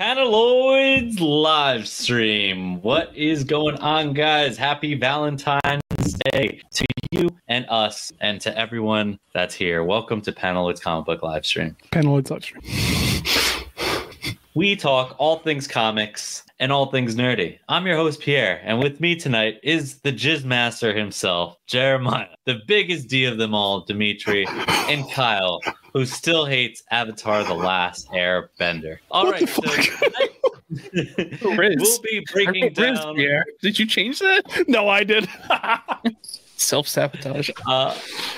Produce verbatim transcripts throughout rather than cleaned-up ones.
Panaloids live stream. What is going on, guys? Happy Valentine's Day to you and us and to everyone that's here. Welcome to Panaloids comic book live stream. Panaloids live stream. We talk all things comics and all things nerdy. I'm your host, Pierre, and with me tonight is the Jizz Master himself, Jeremiah, the biggest D of them all, Dimitri, and Kyle, who still hates Avatar: The Last Airbender. All What right, the so fuck? tonight, we'll be breaking Riz, down. Pierre. Did you change that? No, I did. Self-sabotage. Uh,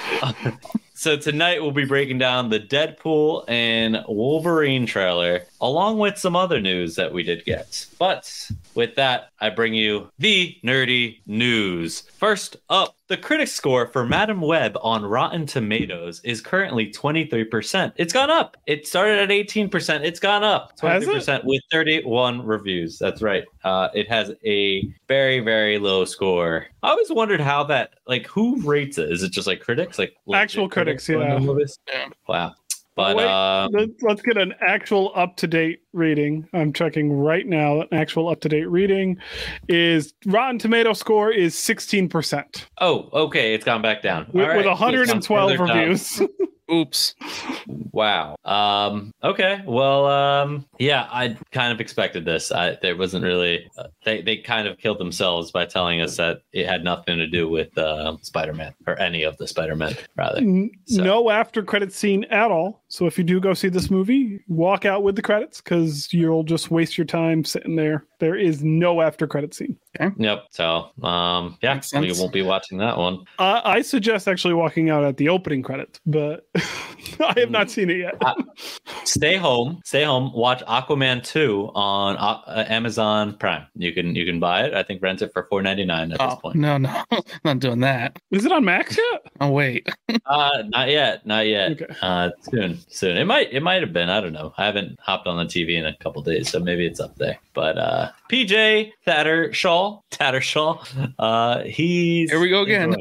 so tonight we'll be breaking down the Deadpool and Wolverine trailer, along with some other news that we did get. But with that, I bring you the nerdy news. First up, the critic score for Madam Web on Rotten Tomatoes is currently twenty-three percent. It's gone up. It started at eighteen percent. It's gone up twenty-three percent with thirty-one reviews. That's right. Uh, it has a very, very low score. I always wondered how that, like, who rates it? Is it just like critics? Like Actual critics, yeah. Yeah. Wow. But Wait, uh, let's, let's get an actual up-to-date reading. I'm checking right now. An actual up-to-date reading is Rotten Tomato score is sixteen percent. oh, okay, it's gone back down. With, All right. with one hundred twelve Further down. reviews. Oops. Wow. Um, okay. Well, um, yeah, I kind of expected this. I, there wasn't really. Uh, they they kind of killed themselves by telling us that it had nothing to do with uh, Spider-Man or any of the Spider-Man, rather. N- So- No after-credit scene at all. So if you do go see this movie, walk out with the credits because you'll just waste your time sitting there. There is no after-credit scene. Yep. So, um, yeah, Makes we sense. won't be watching that one. Uh, I suggest actually walking out at the opening credits, but I have not seen it yet. Stay home. Stay home. Watch Aquaman two on uh, Amazon Prime. You can you can buy it. I think rent it for four ninety-nine at this Oh, point. no, no. Not doing that. Is it on Max yet? Oh, wait. Uh, not yet. Not yet. Okay. Uh, soon. Soon. It might. It might have been. I don't know. I haven't hopped on the T V in a couple days, so maybe it's up there. But uh, P J Tattershaw, Tattershaw, uh, he's Here we go again.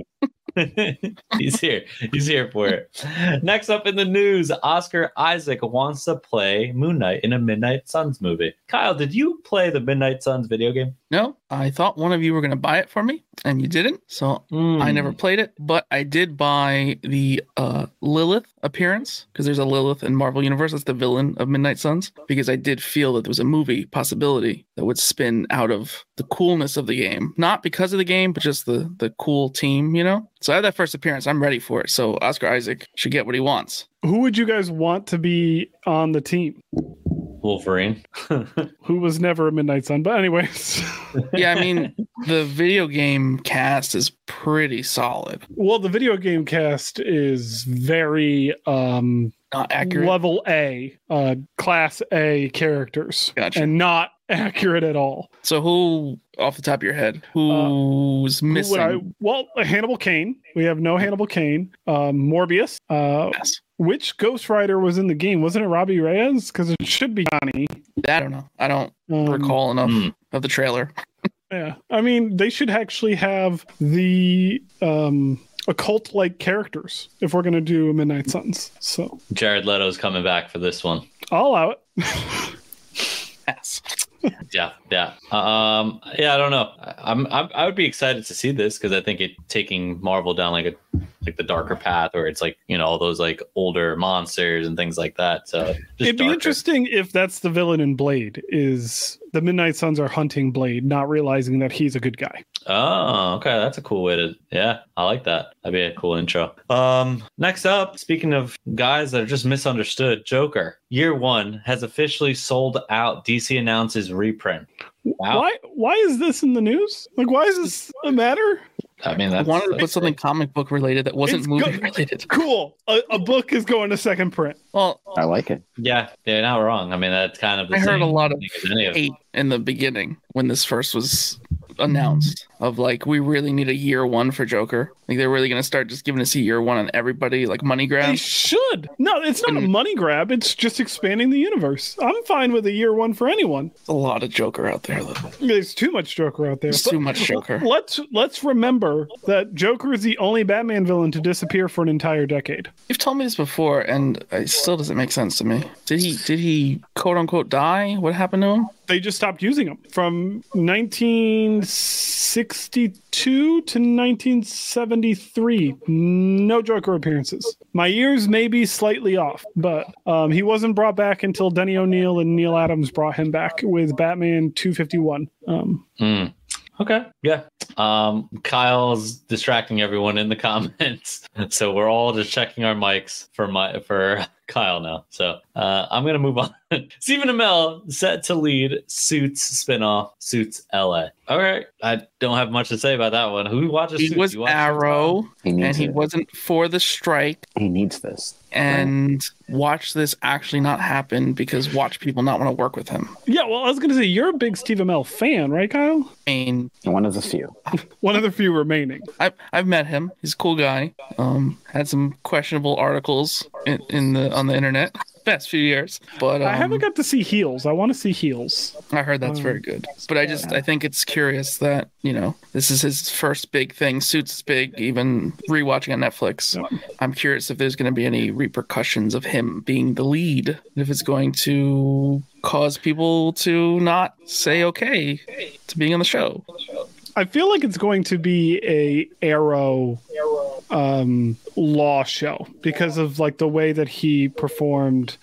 he's here. He's here for it. Next up in the news, Oscar Isaac wants to play Moon Knight in a Midnight Suns movie. Kyle, did you play the Midnight Suns video game? No, I thought one of you were going to buy it for me, and you didn't. So Mm. I never played it, but I did buy the uh, Lilith appearance because there's a Lilith in Marvel Universe. That's the villain of Midnight Suns, because I did feel that there was a movie possibility that would spin out of the coolness of the game. Not because of the game, but just the, the cool team, you know? So I had that first appearance. I'm ready for it. So Oscar Isaac should get what he wants. Who would you guys want to be on the team? Wolverine. Who was never a Midnight Sun, but anyways. Yeah, I mean, the video game cast is pretty solid. Well, the video game cast is very um Not accurate. level A, uh class A characters. Gotcha. And not accurate at all. So who, off the top of your head, who's Who would missing? I- well, Hannibal Caine. We have no Hannibal Caine. Um, Morbius. Uh, Yes. which Ghost Rider was in the game? Wasn't it Robbie Reyes? Because it should be Johnny. I don't know. I don't Um, recall enough hmm. of the trailer. Yeah, I mean, they should actually have the um, occult-like characters if we're going to do Midnight Suns. So Jared Leto's coming back for this one. I'll allow it. Yes. Yeah, yeah, um, yeah. I don't know. I- I'm, I'm, I would be excited to see this because I think it taking Marvel down like a, like the darker path, where it's like, you know, all those like older monsters and things like that. So just It'd be darker. interesting if that's the villain in Blade. Is the Midnight Suns are hunting Blade, not realizing that he's a good guy. Oh, okay. That's a cool way to, yeah, I like that. That'd be a cool intro. Um, next up, speaking of guys that are just misunderstood, Joker Year One has officially sold out. D C announces reprint. Wow. Why? Why is this in the news? Like, why is this a matter? I mean, I that's, wanted to put that's- something comic book related that wasn't It's movie good. related. Cool. A, a book is going to second print. Well, I like it. Yeah, they're not wrong. I mean, that's kind of the I heard same a lot of thing as any of hate in the beginning when this first was announced of like we really need a year one for Joker. Like they're really gonna start just giving us a year one on everybody, like money grab. They should. No, it's not a money grab. It's just expanding the universe. I'm fine with a year one for anyone. There's a lot of Joker out there, though. There's too much Joker out there. There's too much Joker. Let's let's remember that Joker is the only Batman villain to disappear for an entire decade. You've told me this before, and it still doesn't make sense to me. Did he did he quote unquote die? What happened to him? They just stopped using him from nineteen sixty-two to nineteen seventy-three. No Joker appearances. My years may be slightly off, but um, he wasn't brought back until Denny O'Neil and Neil Adams brought him back with Batman two fifty-one. Um, mm. Okay. Yeah. Um, Kyle's distracting everyone in the comments, so we're all just checking our mics for my for Kyle now. So uh, I'm gonna move on. Stephen Amell set to lead Suits spinoff, Suits L A. All right, I don't have much to say about that one. Who watches He Suits? was You watch Arrow, He and needs he it. wasn't for the strike. He needs this. And watch this actually not happen because watch people not want to work with him. yeah, well, I was going to say, you're a big Steve Amell fan, right, Kyle? I mean, One of the few. One of the few remaining. I've I've met him. He's a cool guy. Um, had some questionable articles in, in the on the internet past few years, but um, I haven't got to see Heels. I want to see Heels. I heard that's very good. But I just I think it's curious that you know this is his first big thing. Suits is big. Even rewatching on Netflix, I'm curious if there's going to be any repercussions of him being the lead. If it's going to cause people to not say okay to being on the show. I feel like it's going to be a Arrow um, law show because of like the way that he performed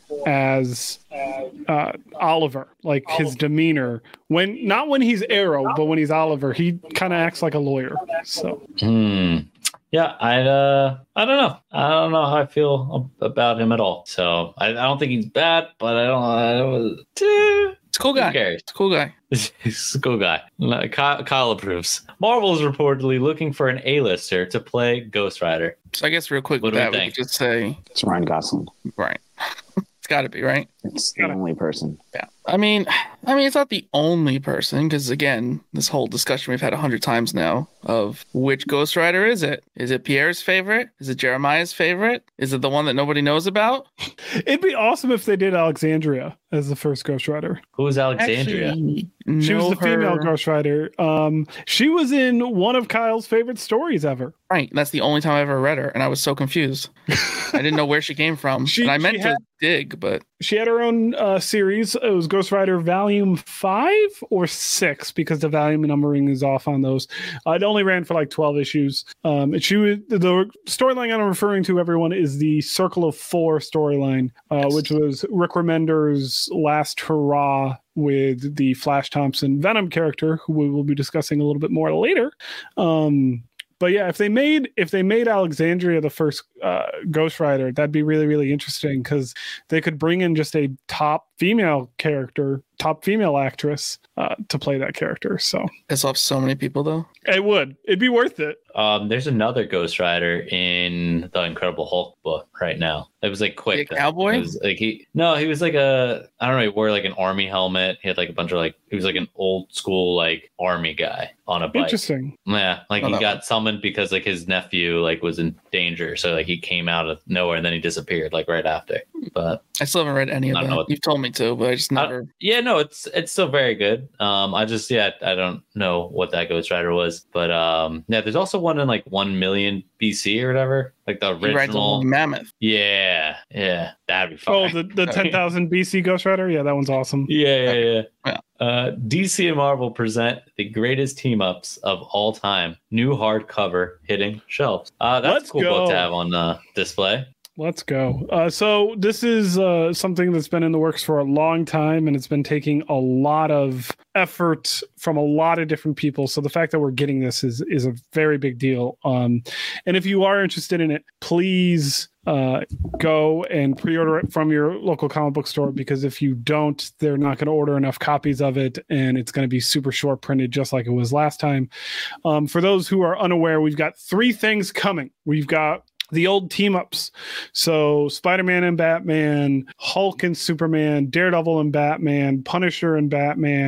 as uh, Oliver, like his demeanor when not when he's Arrow, but when he's Oliver, he kind of acts like a lawyer. So. Hmm. Yeah, I uh, I don't know. I don't know how I feel about him at all. So I, I don't think he's bad, but I don't. I don't eh, It's a cool guy. Who cares? It's a cool guy. He's a cool guy. Kyle, Kyle approves. Marvel is reportedly looking for an A-lister to play Ghost Rider. So I guess real quick What with do we that, we think? could just say It's Ryan Gosling. right. It's got to be right. It's the only person. Yeah. I mean, I mean, it's not the only person because again, this whole discussion we've had a hundred times now of which Ghost Rider is it? Is it Pierre's favorite? Is it Jeremiah's favorite? Is it the one that nobody knows about? It'd be awesome if they did Alexandria as the first Ghost Rider. Who is Alexandria? Actually, She was know the female her- Ghost Rider. Um, she was in one of Kyle's favorite stories ever. Right. That's the only time I ever read her, and I was so confused. I didn't know where she came from, She- and I meant she to had- dig, but She had her own uh, series. It was Ghost Rider Volume five or six because the volume numbering is off on those. Uh, it only ran for like twelve issues. Um, and she was, the storyline I'm referring to, everyone, is the Circle of Four storyline, uh, Yes. which was Rick Remender's last hurrah with the Flash Thompson Venom character, who we will be discussing a little bit more later. Um, But yeah, if they made if they made Alexandria the first uh, Ghost Rider, that'd be really really interesting because they could bring in just a top female character, top female actress uh, to play that character. So piss off so many people though. it would, it'd be worth it. Um, there's another Ghost Rider in the Incredible Hulk book right now. It was like quick. The cowboy? It was like he no, he was like a I don't know. He wore like an army helmet. He had like a bunch of like he was like an old school like army guy on a bike. Interesting. Yeah, like Oh, he that got one. summoned because like his nephew like was in danger, so like he came out of nowhere and then he disappeared like right after. But I still haven't read any of I don't that. know what- You've told me to, but I just I- never. yeah, no, it's it's still very good. Um, I just yeah, I don't know what that Ghost Rider was, but um, yeah, there's also one in like one million B C or whatever, like the He rides a original. woolly mammoth. Yeah, yeah, that'd be fun. Oh, the the ten thousand B C Ghost Rider. Yeah, that one's awesome. yeah, yeah, yeah. Yeah. Uh, D C and Marvel present the greatest team ups of all time. New hardcover hitting shelves. Uh, that's Let's a cool book go. to have on uh, display. Let's go. Uh, so this is uh, something that's been in the works for a long time, and it's been taking a lot of effort from a lot of different people. So the fact that we're getting this is is a very big deal. Um, and if you are interested in it, please uh, go and pre-order it from your local comic book store, because if you don't, they're not going to order enough copies of it, and it's going to be super short printed, just like it was last time. Um, for those who are unaware, we've got three things coming. We've got the old team ups. So Spider-Man and Batman, Hulk and Superman, Daredevil and Batman, Punisher and Batman,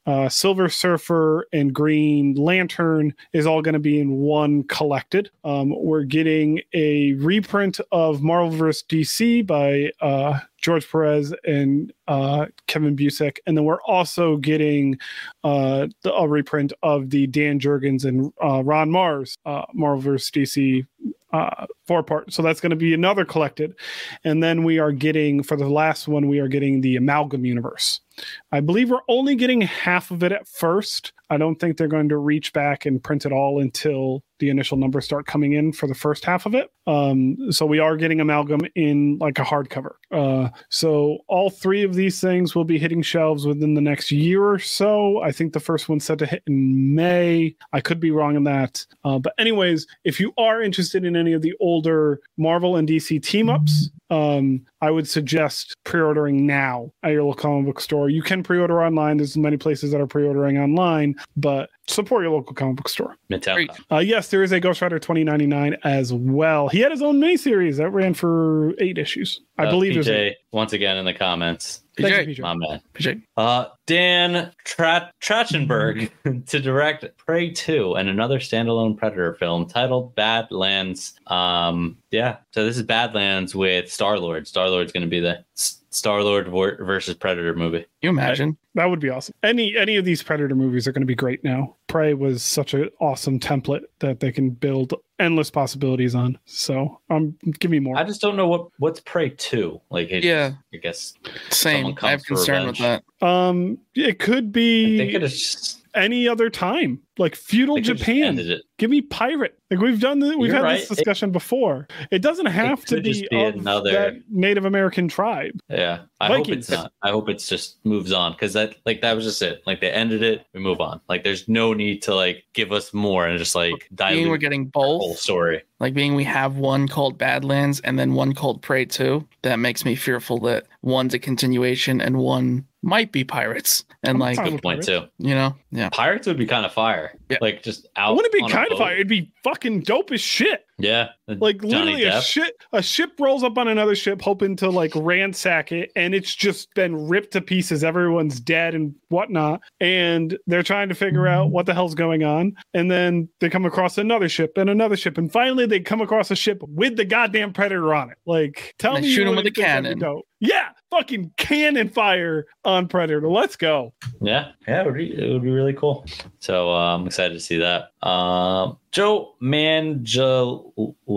uh, Silver Surfer and Green Lantern is all going to be in one collected. Um, we're getting a reprint of Marvel versus. D C by uh, George Perez and uh, Kevin Busiek. And then we're also getting uh, the, a reprint of the Dan Jurgens and uh, Ron Mars uh, Marvel versus. D C uh, four part. So that's going to be another collected. And then we are getting, for the last one, we are getting the Amalgam Universe. I believe we're only getting half of it at first. I don't think they're going to reach back and print it all until the initial numbers start coming in for the first half of it. Um, so we are getting Amalgam in like a hardcover. Uh, so all three of these things will be hitting shelves within the next year or so. I think the first one's set to hit in May. I could be wrong on that. Uh, but anyways, if you are interested in any of the older Marvel and D C team-ups, um, I would suggest pre-ordering now at your local comic book store. You can pre-order online. There's many places that are pre-ordering online, but support your local comic book store. Uh, yes, there is a Ghost Rider twenty ninety-nine as well. He had his own miniseries that ran for eight issues. I uh, believe P J, there's once again in the comments. P J, Thank you, P J. My man. P J. Uh, Dan Tra- Trachtenberg to direct Prey two and another standalone Predator film titled Badlands. Um, yeah, so this is Badlands with Star-Lord. Star-Lord's going to be the Star-Lord versus Predator movie. You imagine? That would be awesome. Any any of ththese Predator movies are going to be great now. Prey was such an awesome template that they can build endless possibilities on. So um, give me more. I just don't know what what's Prey two. Like, it, Yeah. I guess Same. I have for concern with revenge. that. Um, it could I be think it is just any other time, like feudal they could've just Japan. ended it. Give me pirate. Like we've done, the, we've You're had right. this discussion before. It doesn't have to could be, just be of another- that Native American tribe. Yeah, I hope Vikings. it's not. I hope it's just moves on because that like that was just it. Like they ended it, we move on. Like there's no need to like give us more and just like Being we're dilute getting the whole both, story. like being we have one called Badlands and then one called Prey two, that makes me fearful that one's a continuation and one might be pirates. And I'm like, fine Good with point pirates. too. you know, yeah. Pirates would be kind of fire. Yeah. Like just out. Wouldn't it be on a kind of boat. fire? It'd be fucking dope as shit. Yeah, Like Johnny literally a Depp. ship a ship rolls up on another ship hoping to like ransack it, and it's just been ripped to pieces. Everyone's dead and whatnot, and they're trying to figure out what the hell's going on. And then they come across another ship and another ship, and finally they come across a ship with the goddamn Predator on it. Like, tell And me they you shoot 'em wouldn't with a think that'd be cannon. dope. Yeah, fucking cannon fire on Predator. Let's go. Yeah, yeah, it would be, it would be really cool. So uh, I'm excited to see that. Um, Joe Mangelo,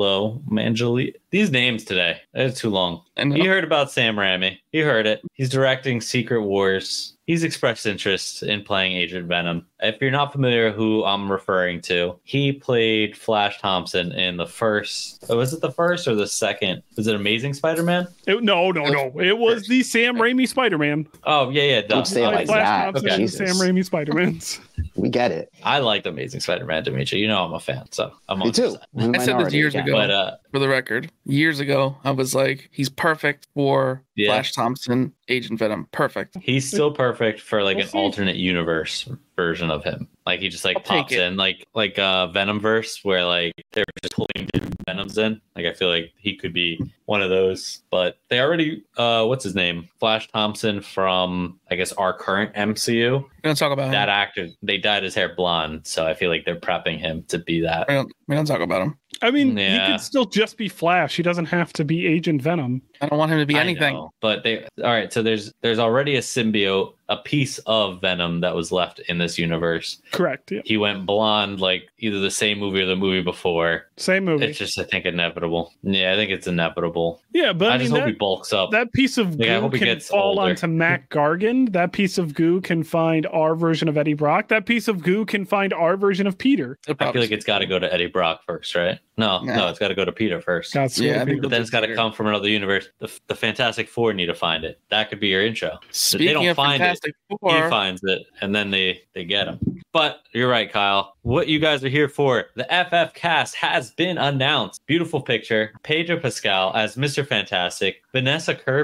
Mangeli, these names today, they're too long. And He heard about Sam Raimi. He heard it. He's directing Secret Wars. He's expressed interest in playing Agent Venom. If you're not familiar who I'm referring to, he played Flash Thompson in the first, oh, was it the first or the second? Was it Amazing Spider-Man? It- no, no, no. It was the Sam Raimi Spider-Man. Oh, yeah, yeah. duh. Don't say it like Flash that. Thompson and Jesus. Sam Raimi Spider-Mans. We get it. I liked Amazing Spider-Man, Dimitri. You know I'm a fan, so I'm Me on too. your side. I'm a I said this minority years again. ago. But uh, for the record, years ago, I was like, he's perfect for Yeah. Flash Thompson, Agent Venom. Perfect. he's still perfect for like We'll an see. alternate universe version of him. Like he just like I'll take pops it. in, like like uh Venomverse, where like they're just pulling different Venoms in. Like I feel like he could be one of those. But they already, uh, what's his name? Flash Thompson from I guess our current M C U. We're gonna talk about him. That actor, they dyed his hair blonde, so I feel like they're prepping him to be that. We don't, we don't talk about him. I mean, Yeah. he could still just be Flash. He doesn't have to be Agent Venom. I don't want him to be I anything. know, but they all right. So there's there's already a symbiote, a piece of Venom that was left in this universe. Correct. Yeah. He went blonde, like either the same movie or the movie before. Same movie. It's just, I think, inevitable. Yeah, I think it's inevitable. yeah, but I, I, just mean, hope that, he bulks up. that piece of Like, I goo hope he can gets fall older. onto Mac Gargan. That piece of goo can find our version of Eddie Brock. That piece of goo can find our version of Peter. It'll I feel probably- like it's got to go to Eddie Brock first, right? No, Nah. no, it's got to go to Peter first. That's Yeah, what I think Peter- But then it's got to Peter. come from another universe. The, the Fantastic Four need to find it. That could be your intro. Speaking don't of find it, Fantastic He Four, finds it, and then they they get him. But you're right, Kyle. What you guys are here for? The F F cast has been announced. Beautiful picture. Pedro Pascal as Mister Fantastic. Vanessa Kirby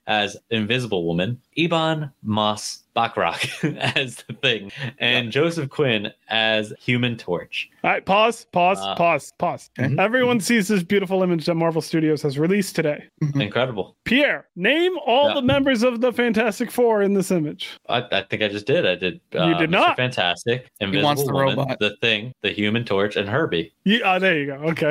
as Invisible Woman, Ebon Moss Bachrach as the Thing, and yep. Joseph Quinn as Human Torch. All right, pause, pause, uh, pause, pause. Okay. Everyone sees this beautiful image that Marvel Studios has released today. Incredible. Pierre, name all yeah. the members of the Fantastic Four in this image. I, I think I just did. I did. You uh, did Mister not. Fantastic, Invisible he wants the Woman, robot. The Thing, the Human Torch, and Herbie. Yeah, oh, there you go. Okay.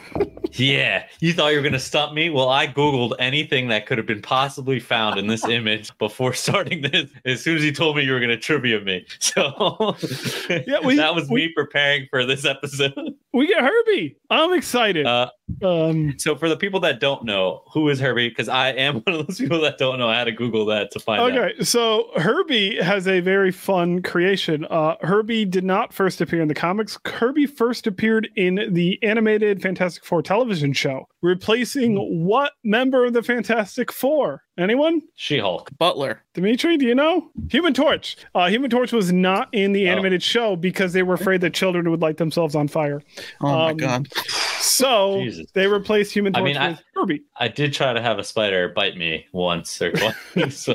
Yeah, you thought you were going to stump me? Well, I Googled anything that could have been possibly found in this image before starting this. As soon as you told me you were going to trivia me. So yeah, we, that was we, me preparing for this episode. We get Herbie. I'm excited. Uh, um, so for the people that don't know, who is Herbie? Because I am one of those people that don't know. I had to Google that to find okay, out. Okay, so Herbie has a very fun creation. Uh, Herbie did not first appear in the comics. Herbie first appeared in the animated Fantastic Four television show, replacing what member of the Fantastic Four? Anyone? She-Hulk. Butler. Dimitri, do you know? Human Torch. Uh, Human Torch was not in the Oh. animated show because they were afraid that children would light themselves on fire. Oh my Um, god. So Jesus. they replaced Human I Torch mean, I- with Herbie I did try to have a spider bite me once or twice.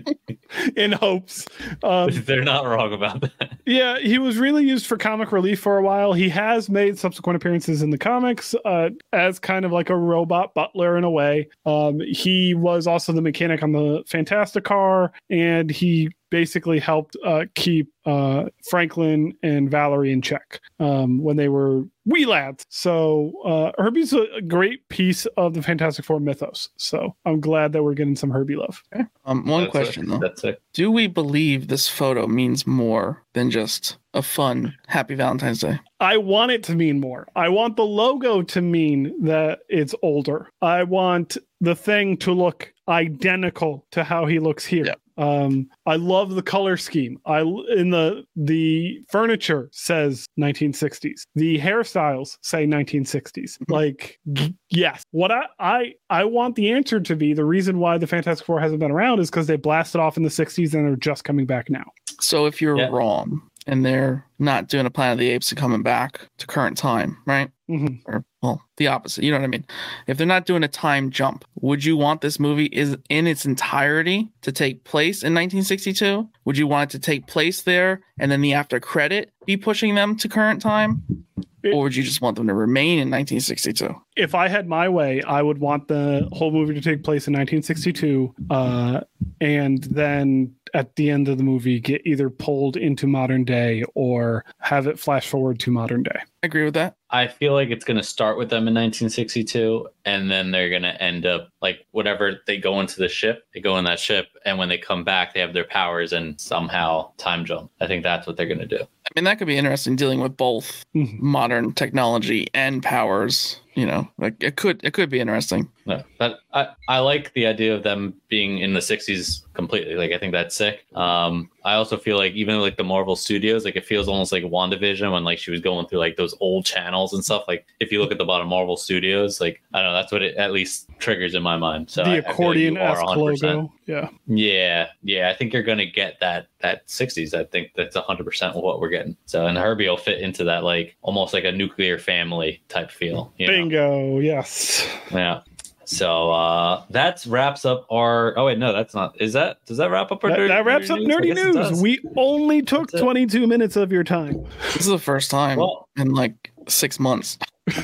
in hopes. Um, They're not wrong about that. Yeah, he was really used for comic relief for a while. He has made subsequent appearances in the comics uh, as kind of like a robot butler in a way. Um, he was also the mechanic on the Fantastic Car, and he basically helped uh, keep uh, Franklin and Valerie in check um, when they were wee lads. So uh, Herbie's a great piece of the Fantastic Four mythos. So I'm glad that we're getting some Herbie love. Um, one That's question it. though. That's it. Do we believe this photo means more than just a fun Happy Valentine's Day? I want it to mean more. I want the logo to mean that it's older. I want the Thing to look identical to how he looks here. Yeah. Um, I love the color scheme. I in the the furniture says nineteen sixties. The hairstyles say nineteen sixties. Like g- yes, what I, I I want the answer to be the reason why the Fantastic Four hasn't been around is because they blasted off in the sixties and they're just coming back now. So if you're Yeah. wrong and they're not doing a Planet of the Apes and coming back to current time, right? Mm-hmm. Or well, the opposite. You know what I mean? If they're not doing a time jump, would you want this movie is in its entirety to take place in nineteen sixty-two? Would you want it to take place there and then the after credit be pushing them to current time? It- Or would you just want them to remain in nineteen sixty-two? If I had my way, I would want the whole movie to take place in nineteen sixty-two, uh, and then at the end of the movie get either pulled into modern day or have it flash forward to modern day. I agree with that. I feel like it's going to start with them in nineteen sixty-two, and then they're going to end up like whatever they go into the ship, they go in that ship, and when they come back, they have their powers and somehow time jump. I think that's what they're going to do. I mean, that could be interesting dealing with both Mhm. modern technology and powers. You know, like it could it could be interesting. No, but I, I like the idea of them being in the sixties completely. Like, I think that's sick. Um, I also feel like even like the Marvel Studios, like it feels almost like WandaVision when like she was going through like those old channels and stuff. Like if you look at the bottom Marvel Studios, like I don't know, that's what it at least triggers in my mind. So I- I The feel like accordion you are esque one hundred percent. logo. Yeah. Yeah, yeah, I think you're gonna get that that sixties. I think that's one hundred percent what we're getting. So, and Herbie will fit into that like almost like a nuclear family type feel. You know? Bingo. Yes. Yeah. So uh that wraps up our. Oh wait, no, that's not. Is that? Does that wrap up our? That, dirty, that wraps up I nerdy guess it news. does. We only took That's it. twenty-two minutes of your time. This is the first time Well- in like six months.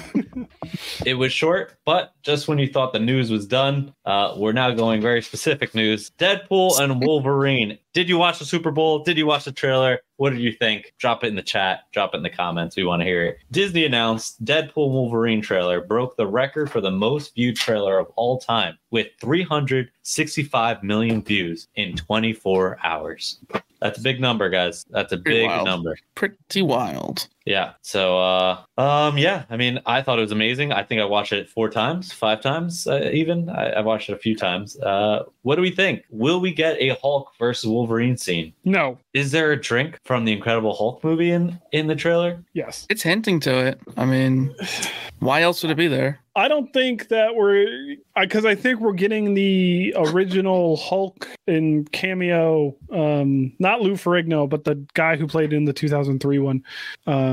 It was short, but just when you thought the news was done, uh, we're now going very specific news. Deadpool and Wolverine. Did you watch the Super Bowl? Did you watch the trailer? What did you think? Drop it in the chat. Drop it in the comments. We want to hear it. Disney announced Deadpool Wolverine trailer broke the record for the most viewed trailer of all time with three hundred sixty-five million views in twenty-four hours. That's a big number, guys. That's a Pretty big wild. number. Pretty wild. Yeah. So, uh, um, yeah. I mean, I thought it was amazing. I think I watched it four times, five times, uh, even. I, I watched it a few times. Uh, what do we think? Will we get a Hulk versus Wolverine scene? No. Is there a drink from the Incredible Hulk movie in in the trailer? Yes. It's hinting to it. I mean, why else would it be there? I don't think that we're because I think we're getting the original Hulk in cameo. Um, not Lou Ferrigno, but the guy who played in the two thousand three one. Um,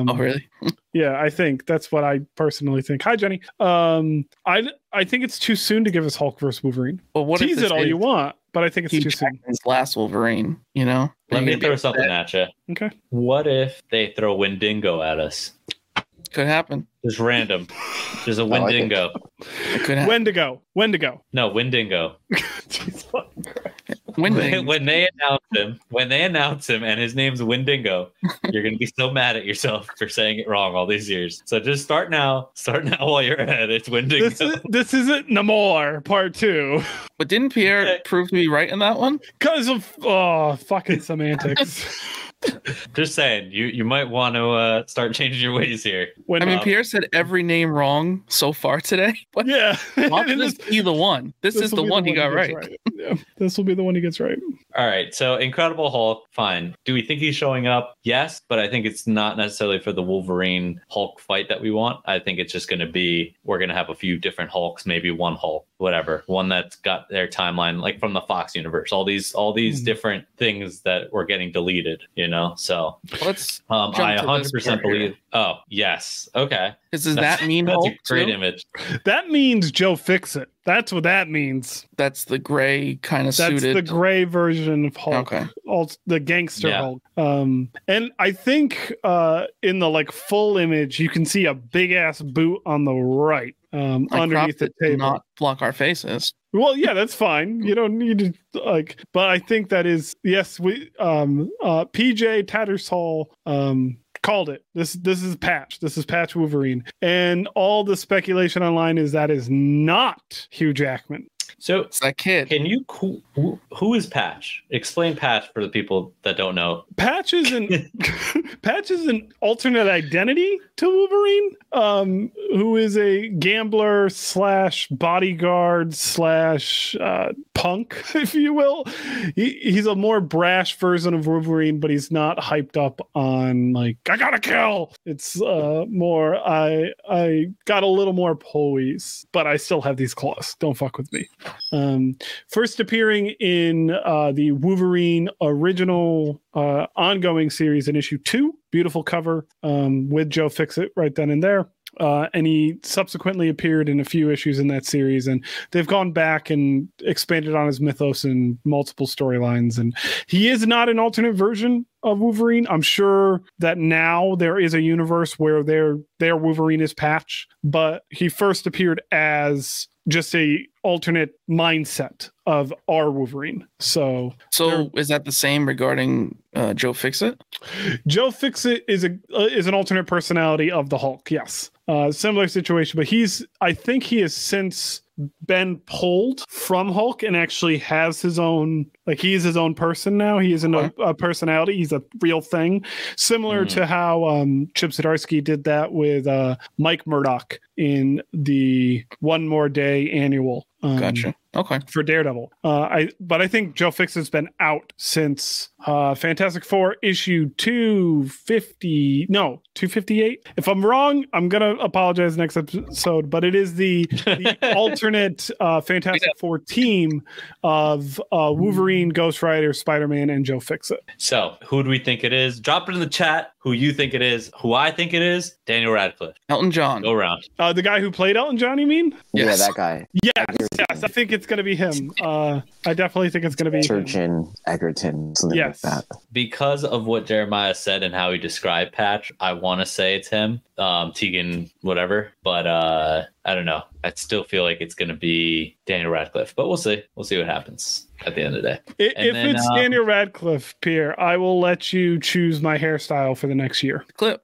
Um, Oh, really? Yeah, I think that's what I personally think. Hi, Jenny. Um, I I think it's too soon to give us Hulk versus Wolverine. Well, what Tease if it all you want, but I think it's Hugh too soon. Jackman's last Wolverine? You know. Let Are me you gonna throw be something upset? at you. Okay. What if they throw Wendigo at us? Could happen. Just random. There's a like it. Wendigo. It could happen. Wendigo. Wendigo. No, Wendigo. Jeez, fucking Christ. Winding. When they announce him, when they announce him, and his name's Wendigo, you're gonna be so mad at yourself for saying it wrong all these years. So just start now. Start now while you're ahead. It's Wendigo. This is this isn't Namor Part Two But didn't Pierre Okay. prove to be right in that one? because of oh fucking semantics. Just saying, you you might want to uh, start changing your ways here. When, I mean, Wow. Pierre said every name wrong so far today. But yeah, why And this be the one? This, is will the be one he got gets right. Yeah, this will be the one he gets right. All right, so Incredible Hulk, fine. Do we think he's showing up? Yes, but I think it's not necessarily for the Wolverine Hulk fight that we want. I think it's just going to be we're going to have a few different Hulks, maybe one Hulk, whatever, one that's got their timeline like from the Fox universe. All these all these Mhm. different things that were getting deleted, you know. So Let's um, Jump I to this one hundred percent part here. believe. Oh yes, okay. Is, does That's- that mean that's Hulk a great too? image? That means Joe Fixit. That's what that means. That's the gray kind of That's suited. the gray version of Hulk. Okay. All the gangster Yeah. Hulk. Um, and I think uh, in the like full image, you can see a big ass boot on the right, um, I underneath cropped the it to table. not block our faces. Well, yeah, that's fine. You don't need to like, but I think that is yes. We um uh P J Tattersall um called it. This this is Patch. This is Patch Wolverine, and all the speculation online is that is not Hugh Jackman. So It's that kid. can you who, who who is Patch? Explain Patch for the people that don't know. Patch is an Patch is an alternate identity to Wolverine, um, who is a gambler slash bodyguard slash uh, punk, if you will. He, he's a more brash version of Wolverine, but he's not hyped up on like I gotta kill. It's uh, more I I got a little more poise, but I still have these claws. Don't fuck with me. Um, first appearing in uh, the Wolverine original uh, ongoing series in issue two. Beautiful cover um, with Joe Fixit right then and there. Uh, and he subsequently appeared in a few issues in that series, and they've gone back and expanded on his mythos in multiple storylines. And he is not an alternate version of Wolverine. I'm sure that now there is a universe where their their Wolverine is Patch, but he first appeared as just a alternate mindset of our Wolverine. So So is that the same regarding uh, Joe Fixit? Joe Fixit is a uh, is an alternate personality of the Hulk. Yes, uh, similar situation, but he's I think he has since been pulled from Hulk and actually has his own like he is his own person now. He is a, Okay. a personality. He's a real thing, similar Mhm. to how um, Chip Zdarsky did that with uh, Mike Murdock in the One More Day annual. Um, Gotcha. Okay. for Daredevil. Uh, I but I think Joe Fixit's been out since uh, Fantastic Four issue two fifty. No, two fifty-eight. If I'm wrong, I'm gonna apologize next episode. But it is the, the alternate uh, Fantastic Four team of uh, Wolverine, Ghost Rider, Spider-Man, and Joe Fixit. So who do we think it is? Drop it in the chat. Who you think it is? Who I think it is? Daniel Radcliffe. Elton John. Go around. Uh, the guy who played Elton John, you mean? Yes. Yeah, that guy. Yes, yes. I think it's gonna be him. Uh, I definitely think it's gonna be him. Turchin, Egerton, something Yes. like that. Because of what Jeremiah said and how he described Patch, I want to say it's him, um, Tegan, whatever. But uh, I don't know. I still feel like it's going to be Daniel Radcliffe. But we'll see. We'll see what happens at the end of the day. I- And If then, it's um, Daniel Radcliffe, Pierre, I will let you choose my hairstyle for the next year. Clip.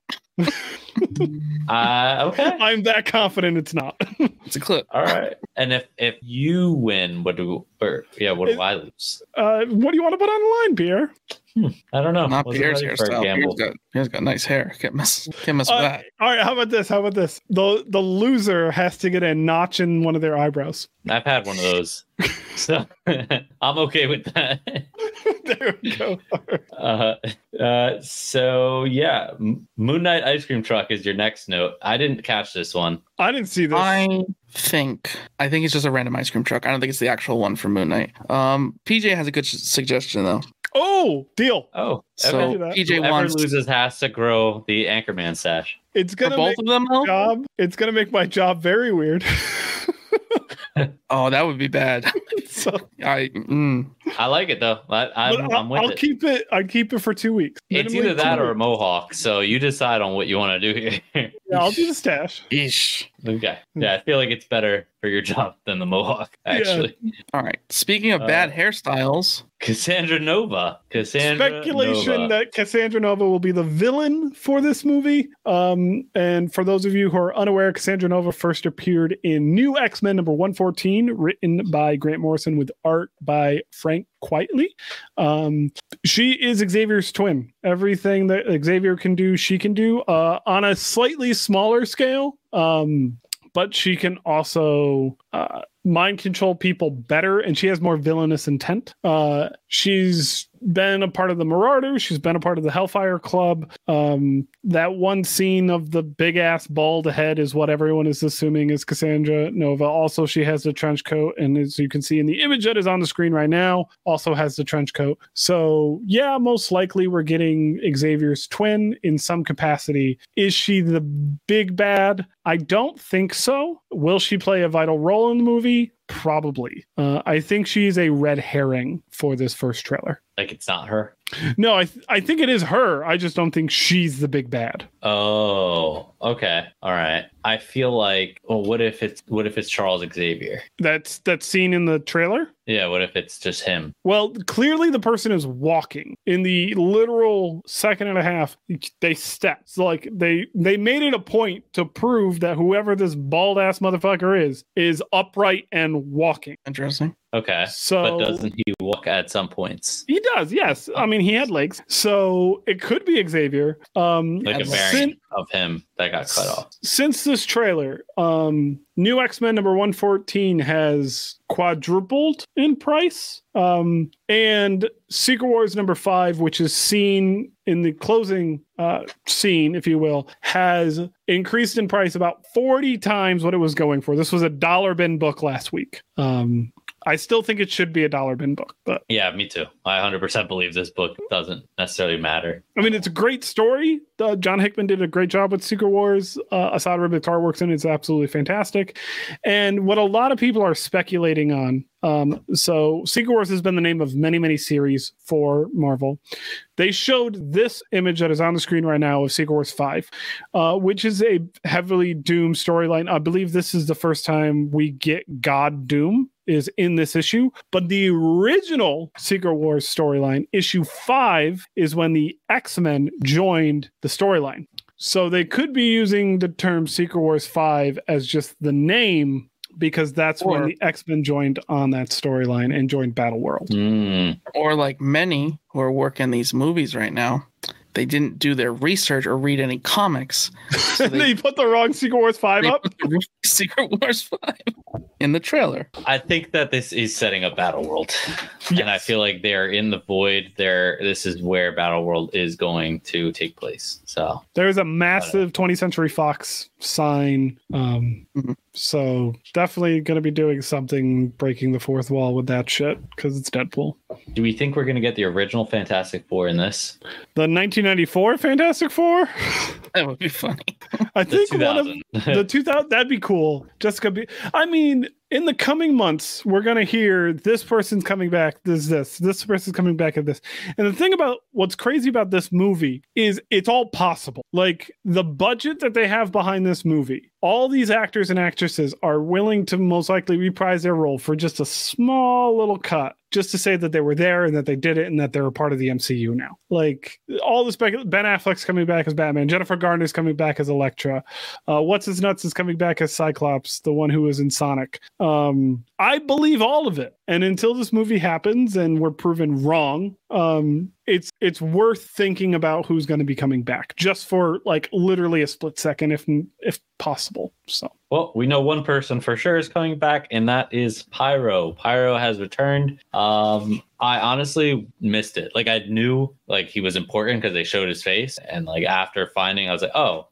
Uh, okay. I'm that confident it's not. It's a clip. All right. And if if you win, what do or yeah, what do I lose? Uh, what do you want to put on the line, Pierre? I don't know. Not Wasn't Pierre's ready for a hairstyle. Pierre's gamble. got, Pierre's got nice hair. Can't mess, can't mess with Uh, that. all right, how about this? How about this? The the loser has to get a notch in one of their eyebrows. I've had one of those, so I'm okay with that. There we go. Uh, uh, so yeah, M- Moon Knight ice cream truck is your next note. I didn't catch this one. I didn't see this. I think I think it's just a random ice cream truck. I don't think it's the actual one for Moon Knight. Um, P J has a good sh- suggestion though. Oh, deal. Oh, So okay. P J Whoever wants loses has to grow the Anchorman stash. It's for gonna both make of them, my though. job. It's gonna make my job very weird. Oh, that would be bad. So, I mm. I like it though. I, but I'm, I'll, I'm with I'll it. keep it. I'd keep it for two weeks. It's Minimally either that two or a weeks. mohawk. So you decide on what you want to do here. Yeah, I'll do the stash. Ish. Okay. Yeah, I feel like it's better for your job than the mohawk, actually. All right. Speaking of Uh, bad hairstyles, Cassandra Nova. Cassandra Speculation Nova. that Cassandra Nova will be the villain for this movie. Um, and for those of you who are unaware, Cassandra Nova first appeared in New X-Men number one fourteen, written by Grant Morrison with art by Frank Quitely. Um, she is Xavier's twin. Everything that Xavier can do, she can do uh, on a slightly smaller scale. Um, but she can also uh, mind control people better, and she has more villainous intent. Uh, she's been a part of the Marauders. She's been a part of the Hellfire Club. Um, that one scene of the big ass bald head is what everyone is assuming is Cassandra Nova. Also, she has the trench coat, and as you can see in the image that is on the screen right now, also has the trench coat. So yeah, most likely we're getting Xavier's twin in some capacity. Is she the big bad? I don't think so. Will she play a vital role in the movie? Probably. Uh, I think she's a red herring for this first trailer. Like it's not her. No, I th- I think it is her. I just don't think she's the big bad. Oh, okay. All right. I feel like, well, what if it's what if it's Charles Xavier? That's that's seen in the trailer. Yeah, what if it's just him? Well, clearly the person is walking. In the literal second and a half, they step. So like they they made it a point to prove that whoever this bald ass motherfucker is is upright and walking. interesting. Okay. So But doesn't he walk at some points? he does, yes. I mean, he had legs, so it could be Xavier. Um, Like a Sin- variant of him that got cut off. Since this trailer, um, New X-Men number one fourteen has quadrupled in price. Um, and Secret Wars number five, which is seen in the closing uh, scene, if you will, has increased in price about forty times what it was going for. This was a dollar bin book last week. Um, I still think it should be a dollar bin book, but Yeah, me too. I one hundred percent believe this book doesn't necessarily matter. I mean, it's a great story. Uh, John Hickman did a great job with Secret Wars. Uh, Assad Ribikar works in it. It's absolutely fantastic. And what a lot of people are speculating on, um, so Secret Wars has been the name of many, many series for Marvel. They showed this image that is on the screen right now of Secret Wars five, uh, which is a heavily Doom storyline. I believe this is the first time we get God Doom is in this issue, but the original Secret Wars storyline, issue five, is when the X-Men joined the storyline. So they could be using the term Secret Wars five as just the name because that's Or- when the X-Men joined on that storyline and joined Battle World. Mm. Or like many who are working these movies right now, they didn't do their research or read any comics. So they, they, put the wrong Secret Wars five they up. put the Secret Wars five in the trailer. I think that this is setting up Battle World. And I Yes. feel like they're in the void. They're this is where Battle World is going to take place. So There's a massive twentieth Century Fox sign. Um, Mhm. So definitely going to be doing something breaking the fourth wall with that shit because it's Deadpool. do we think we're gonna get the original Fantastic Four in this? The nineteen ninety-four Fantastic Four? That would be funny. I The think two one of thousand. the two thousand, that'd be cool. Jessica B. I mean, in the coming months, we're going to hear this person's coming back. This, this, this person's coming back at this. And the thing about what's crazy about this movie is it's all possible. Like the budget that they have behind this movie, all these actors and actresses are willing to most likely reprise their role for just a small little cut, just to say that they were there and that they did it and that they're a part of the M C U now. Like all the spec, Ben Affleck's coming back as Batman, Jennifer Garner's coming back as Elektra, uh, What's His Nuts is coming back as Cyclops, the one who was in Sonic. Um, I believe all of it. And until this movie happens and we're proven wrong, um, it's it's worth thinking about who's going to be coming back, just for like literally a split second, if if possible. So Well, we know one person for sure is coming back, and that is Pyro. Pyro has returned. Um, I honestly missed it. Like I knew like he was important because they showed his face, and like after finding, I was like, oh,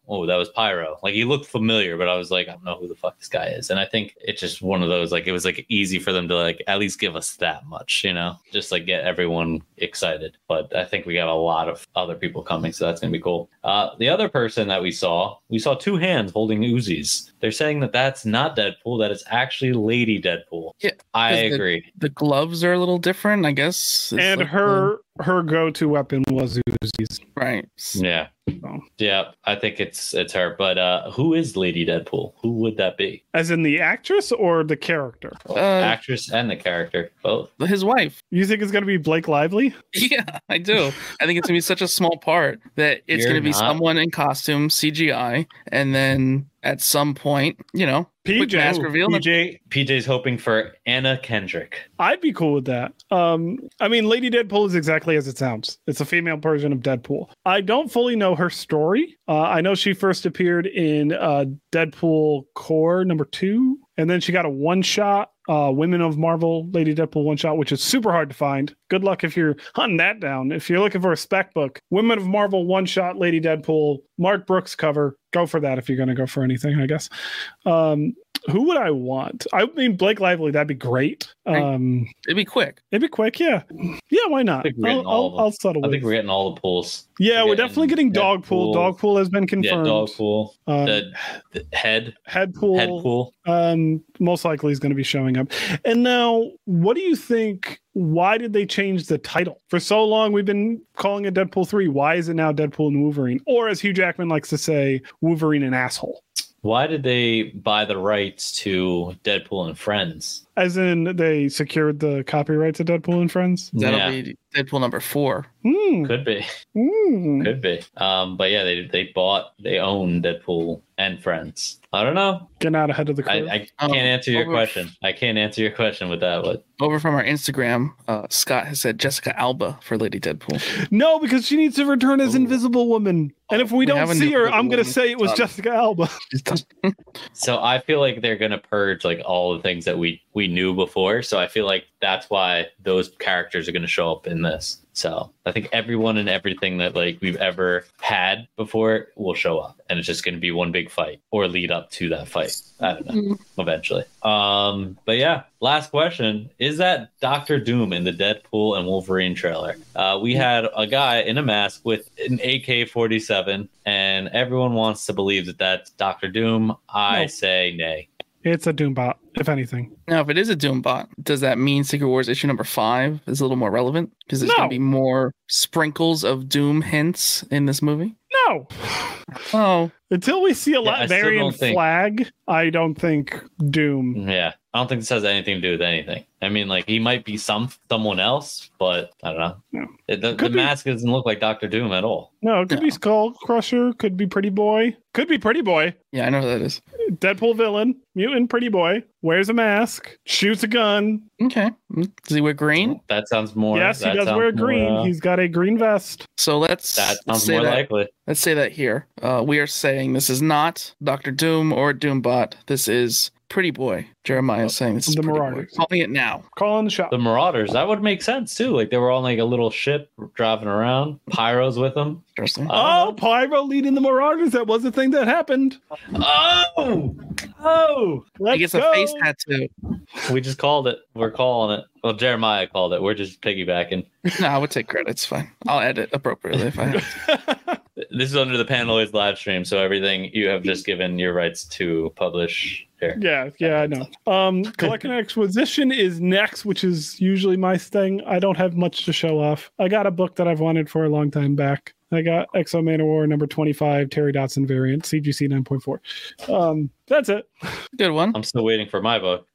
oh, that was Pyro. Like, he looked familiar, but I was like, I don't know who the fuck this guy is. And I think it's just one of those, like, it was like easy for them to like at least give us that much, you know, just like get everyone excited. But I think we got a lot of other people coming, so that's gonna be cool. Uh, the other person that we saw, we saw two hands holding Uzis. They're saying that that's not Deadpool, that it's actually Lady Deadpool. Yeah, I 'cause the- agree. The gloves are a little different, I guess. It's And like her her go-to weapon was Uzis. the- right. Yeah. So, Yeah, I think it's it's her. But uh, who is Lady Deadpool? Who would that be? as in the actress or the character? Uh, Actress and the character, both. His wife. You think it's going to be Blake Lively? Yeah, I do. I think it's gonna be such a small part that it's You're gonna be not- someone in costume, C G I, and then at some point, you know, quick P J. mask reveal. P J P J's hoping for Anna Kendrick. I'd be cool with that. Um, I mean, Lady Deadpool is exactly as it sounds. It's a female version of Deadpool. I don't fully know her story. Uh, I know she first appeared in uh, Deadpool Core number two, and then she got a one-shot uh, Women of Marvel Lady Deadpool one-shot, which is super hard to find. Good luck if you're hunting that down. If you're looking for a spec book, Women of Marvel one-shot Lady Deadpool, Mark Brooks cover. Go for that if you're going to go for anything, I guess. Um, who would I want? I mean, Blake Lively, that'd be great. Um, It'd be quick. it'd be quick, yeah. Yeah, why not? I think we're getting I'll, all I'll, of them. I'll settle I with think we're getting all the pools. Yeah, we're we're getting definitely getting Dogpool. Deadpool. Dogpool has been Yeah, confirmed. Dogpool. Um, The, the head. Headpool, Headpool. um, most likely is going to be showing up. And now, what do you think? Why did they change the title? For so long, we've been calling it Deadpool three. Why is it now Deadpool and Wolverine? Or as Hugh Jackman likes to say, Wolverine and asshole. Why did they buy the rights to Deadpool and Friends? As in, they secured the copyright to Deadpool and Friends? That'll Yeah. be Deadpool number four. Hmm. Could be. Hmm. Could be. Um, but yeah, they they bought, they own Deadpool and Friends. I don't know. Getting out ahead of the I, curve. I can't Um, answer your over- question. I can't answer your question with that. But Over from our Instagram, uh, Scott has said Jessica Alba for Lady Deadpool. No, because she needs to return as Ooh. Invisible Woman. And if we, We don't have a see new her, Invisible I'm going to Woman. say it was Um, Jessica Alba. so I feel like they're gonna purge like all the things that we we knew before. So I feel like that's why those characters are gonna show up in this. So I think everyone and everything that like we've ever had before will show up, and it's just gonna be one big fight or lead up to that fight. I don't know. Eventually. Um, but yeah, last question. Is that Doctor Doom in the Deadpool and Wolverine trailer? Uh, we had a guy in a mask with an A K forty-seven, and everyone wants to believe that that's Doctor Doom. I No. say nay. It's a Doombot, if anything. Now, if it is a Doombot, does that mean Secret Wars issue number five is a little more relevant? Because there's No. going to be more sprinkles of Doom hints in this movie? No. Oh, Until we see a Yeah, I lot still variant don't think- flag, I don't think Doom. Yeah, I don't think this has anything to do with anything. I mean, like he might be some someone else, but I don't know. No. It, the the Could be- mask doesn't look like Doctor Doom at all. No, it could be No. Skull Crusher, could be Pretty Boy, could be Pretty Boy. yeah, I know who that is. Deadpool villain, mutant Pretty Boy, wears a mask, shoots a gun. Okay. Mm, Does he wear green? That sounds more. yes, he that does sounds wear more, green. uh, He's got a green vest. So let's, that let's sounds say more that. likely. Let's say that here. Uh, we are saying this is not Doctor Doom or Doombot. This is Pretty Boy. Jeremiah is saying this is The Pretty Boy. Marauders. Calling it now. Calling the shot. The Marauders. That would make sense too. Like they were on like a little ship driving around. Pyro's with them. Interesting. Uh, Oh, Pyro leading the Marauders. That was the thing that happened. Oh, oh! Let's he gets go. a face tattoo. We just called it. We're calling it. Well, Jeremiah called it. We're just piggybacking. No, I would take credit. It's fine. I'll edit appropriately if I have. This is under the Panelids live stream, so everything you have just given your rights to publish here. Yeah, yeah, I know. Um, Collecting Exposition is next, which is usually my thing. I don't have much to show off. I got a book that I've wanted for a long time back. I got Exo Manowar number twenty-five, Terry Dotson variant, C G C nine point four. Um, that's it. Good one. I'm still waiting for my book.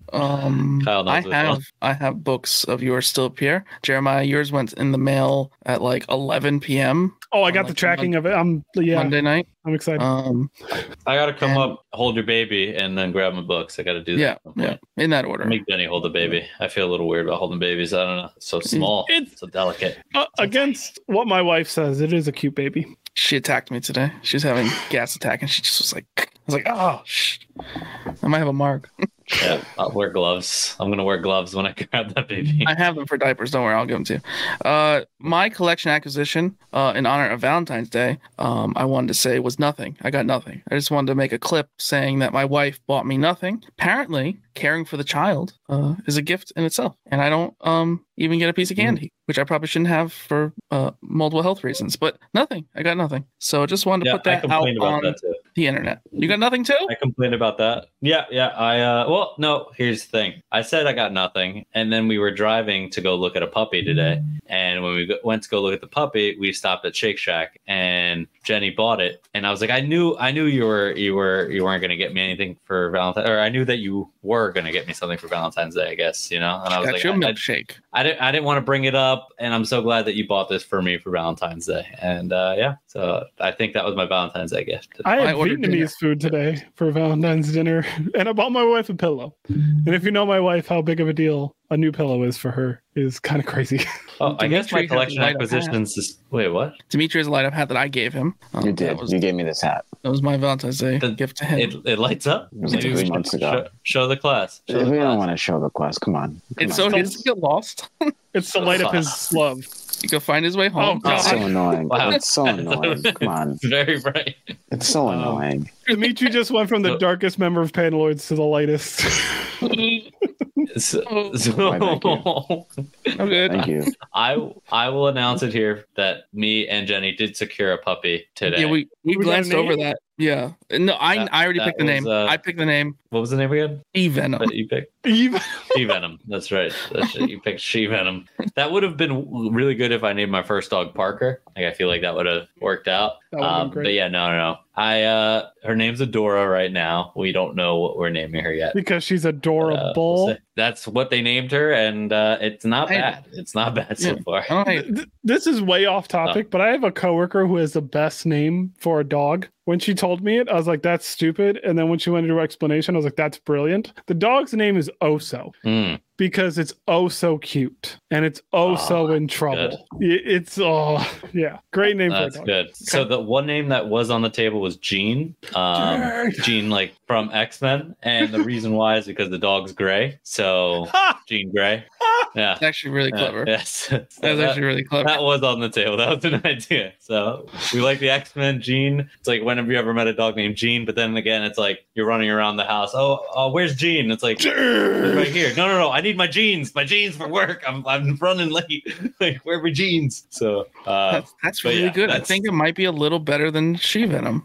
Um, Kyle knows I this have one. I have books of yours still up here. Jeremiah, yours went in the mail at like eleven p.m. Oh, I On, got like, the tracking of it. I'm yeah, Monday night. I'm excited. Um, I gotta come And- up, hold your baby, and then grab my books. I gotta do that. yeah, at some point. yeah, in that order. Make Benny hold the baby. I feel a little weird about holding babies. I don't know. It's so small. It's- so delicate. Uh, against what my wife says, it is a cute baby. She attacked me today. She was having gas attack, and she just was like, I was like, oh, shh. I might have a mark. Yeah, I'll wear gloves. I'm gonna wear gloves when I grab that baby. I have them for diapers. Don't worry, I'll give them to you. Uh, my collection acquisition uh, in honor of Valentine's Day, um, I wanted to say was nothing. I got nothing. I just wanted to make a clip saying that my wife bought me nothing. Apparently, caring for the child uh, is a gift in itself, and I don't um, even get a piece of candy, mm. which I probably shouldn't have for uh, multiple health reasons. But nothing. I got nothing. So I just wanted to yeah, put that out on that the internet. You got nothing too? I complained about that. Yeah, yeah. I uh, well, no. Here's the thing. I said I got nothing, and then we were driving to go look at a puppy today. And when we go, went to go look at the puppy, we stopped at Shake Shack, and Jenny bought it. And I was like, I knew, I knew you were, you were, you weren't going to get me anything for Valentine's, or I knew that you were going to get me something for Valentine's Day, I guess, you know. And I was got like, your I, milkshake. I, I didn't, I didn't want to bring it up, and I'm so glad that you bought this for me for Valentine's Day. And uh, yeah, so I think that was my Valentine's Day gift. I had I ordered Vietnamese dinner. food today for Valentine's dinner, and I bought my wife a pillow. And if you know my wife, how big of a deal a new pillow is for her is kind of crazy. Oh, I guess my Dimitri has collection a light up acquisitions is wait, what? Dimitri has a light up hat that I gave him. Um, You did. That was, You gave me this hat. that was my Valentine's Day The- gift to him. It, it lights up. was Maybe three we months should ago. Show, show the class. Show we the don't class. want to show the class. Come on. Come it's on. so he doesn't get lost. It's to light up his love. He can find his way home. Oh, It's so God. annoying. Wow. It's so annoying. Come on. It's very bright. It's so Um, annoying. Dimitri just went from the So- darkest member of Panaloids to the lightest. So, Oh, so why, thank you. I'm good. Thank you. I I will announce it here that me and Jenny did secure a puppy today. Yeah, we, we, We got a glanced over name? that. Yeah. No, I That- I already that picked the was, name. uh, I picked the name. What was the name again? E-Venom. That you picked? Even She Venom. That's right. That's right. You picked She Venom. That would have been really good if I named my first dog Parker. Like I feel like that would have worked out. That would've been Um, great. but yeah, no, no, no. I uh, her name's Adora right now. We don't know what we're naming her yet. because she's Uh, adorable. we'll see. That's what they named her, and uh, it's not I- bad. It's not bad so Yeah. far. I don't hate it. Th- This is way off topic, Oh. but I have a coworker who has the best name for a dog. When she told me it, I was like, that's stupid. And then when she went into her explanation, I was like, that's brilliant. The dog's name is Oso Mm. because it's oh so cute and it's oh so Oh, in trouble. I- It's, oh, yeah. Great name That's for a dog. good. So the one name that was on the table was Jean. Um, Dang. Jean, like from X Men, and the reason why is because the dog's gray. So Jean Grey. Yeah. It's actually really Uh, clever. yes. So That's that, actually really clever. that was on the table. That was an idea. So we like the X Men. Jean. It's like whenever you ever met a dog named Jean, but then again, it's like you're running around the house. Oh, oh where's Jean? It's like right here. No, no, no. I need my jeans. My jeans for work. I'm I'm running late. Like where are my jeans? So uh, That's, that's but really yeah, good. I that's- think it might be a little better than She Venom.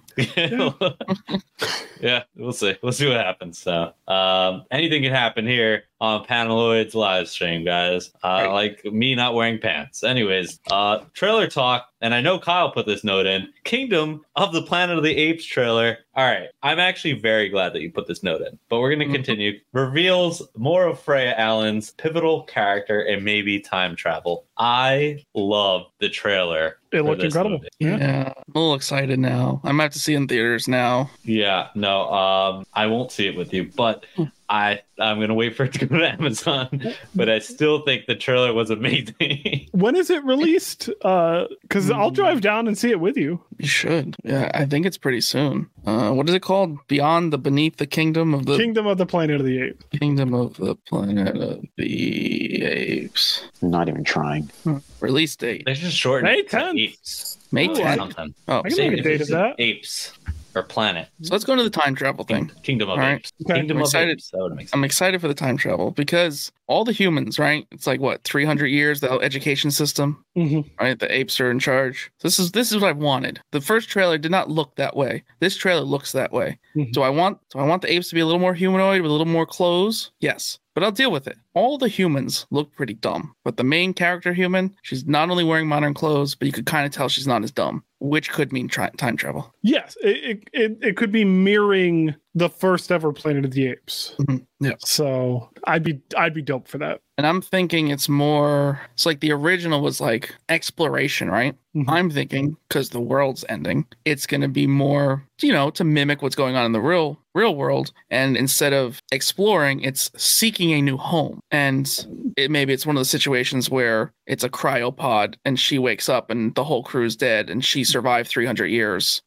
yeah, we'll see. We'll see what happens. So, um, anything can happen here on Panaloids live stream, guys. Uh, Right. Like me not wearing pants. Anyways, uh, trailer talk, and I know Kyle put this note in. Kingdom of the Planet of the Apes trailer. All right, I'm actually very glad that you put this note in, but we're going to Mhm. continue. Reveals more of Freya Allen's pivotal character and maybe time travel. I love the trailer. It for looked this incredible. movie. Yeah. Yeah. I'm a little excited now. I might have to see it in theaters now. Yeah, no, um, I won't see it with you, but I I'm gonna wait for it to go to Amazon. But I still think the trailer was amazing. When is it released? Uh, because I'll Mm. drive down and see it with you. You should. Yeah, I think it's pretty soon. Uh, what is it called? Beyond the Beneath the Kingdom of the Kingdom of the Planet of the Apes. Kingdom of the Planet of the Apes. I'm not even trying. Release date. They just shortened May it to tenth. apes. May Ooh, tenth. Something. Oh, I can Same make a if date it's of that. Apes or planet. so let's go into the time travel thing. Kingdom of All right. Apes. Okay. Kingdom I'm of excited. Apes. That would make sense. I'm excited for the time travel because all the humans, right? It's like what, three hundred years, the education system, hmm right? The apes are in charge. This is this is what I wanted. The first trailer did not look that way. This trailer looks that way. Mhm. Do I want do I want the apes to be a little more humanoid with a little more clothes? Yes. But I'll deal with it. All the humans look pretty dumb. But the main character human, she's not only wearing modern clothes, but you could kind of tell she's not as dumb, which could mean tri- time travel. Yes, it, it it it could be mirroring the first ever Planet of the Apes. Yeah. So I'd be I'd be dope for that. And I'm thinking it's more, it's like the original was like exploration, right? Mhm. I'm thinking because the world's ending, it's going to be more, you know, to mimic what's going on in the real real world. And instead of exploring, it's seeking a new home. And it maybe it's one of the situations where it's a cryopod and she wakes up and the whole crew's dead and she survived three hundred years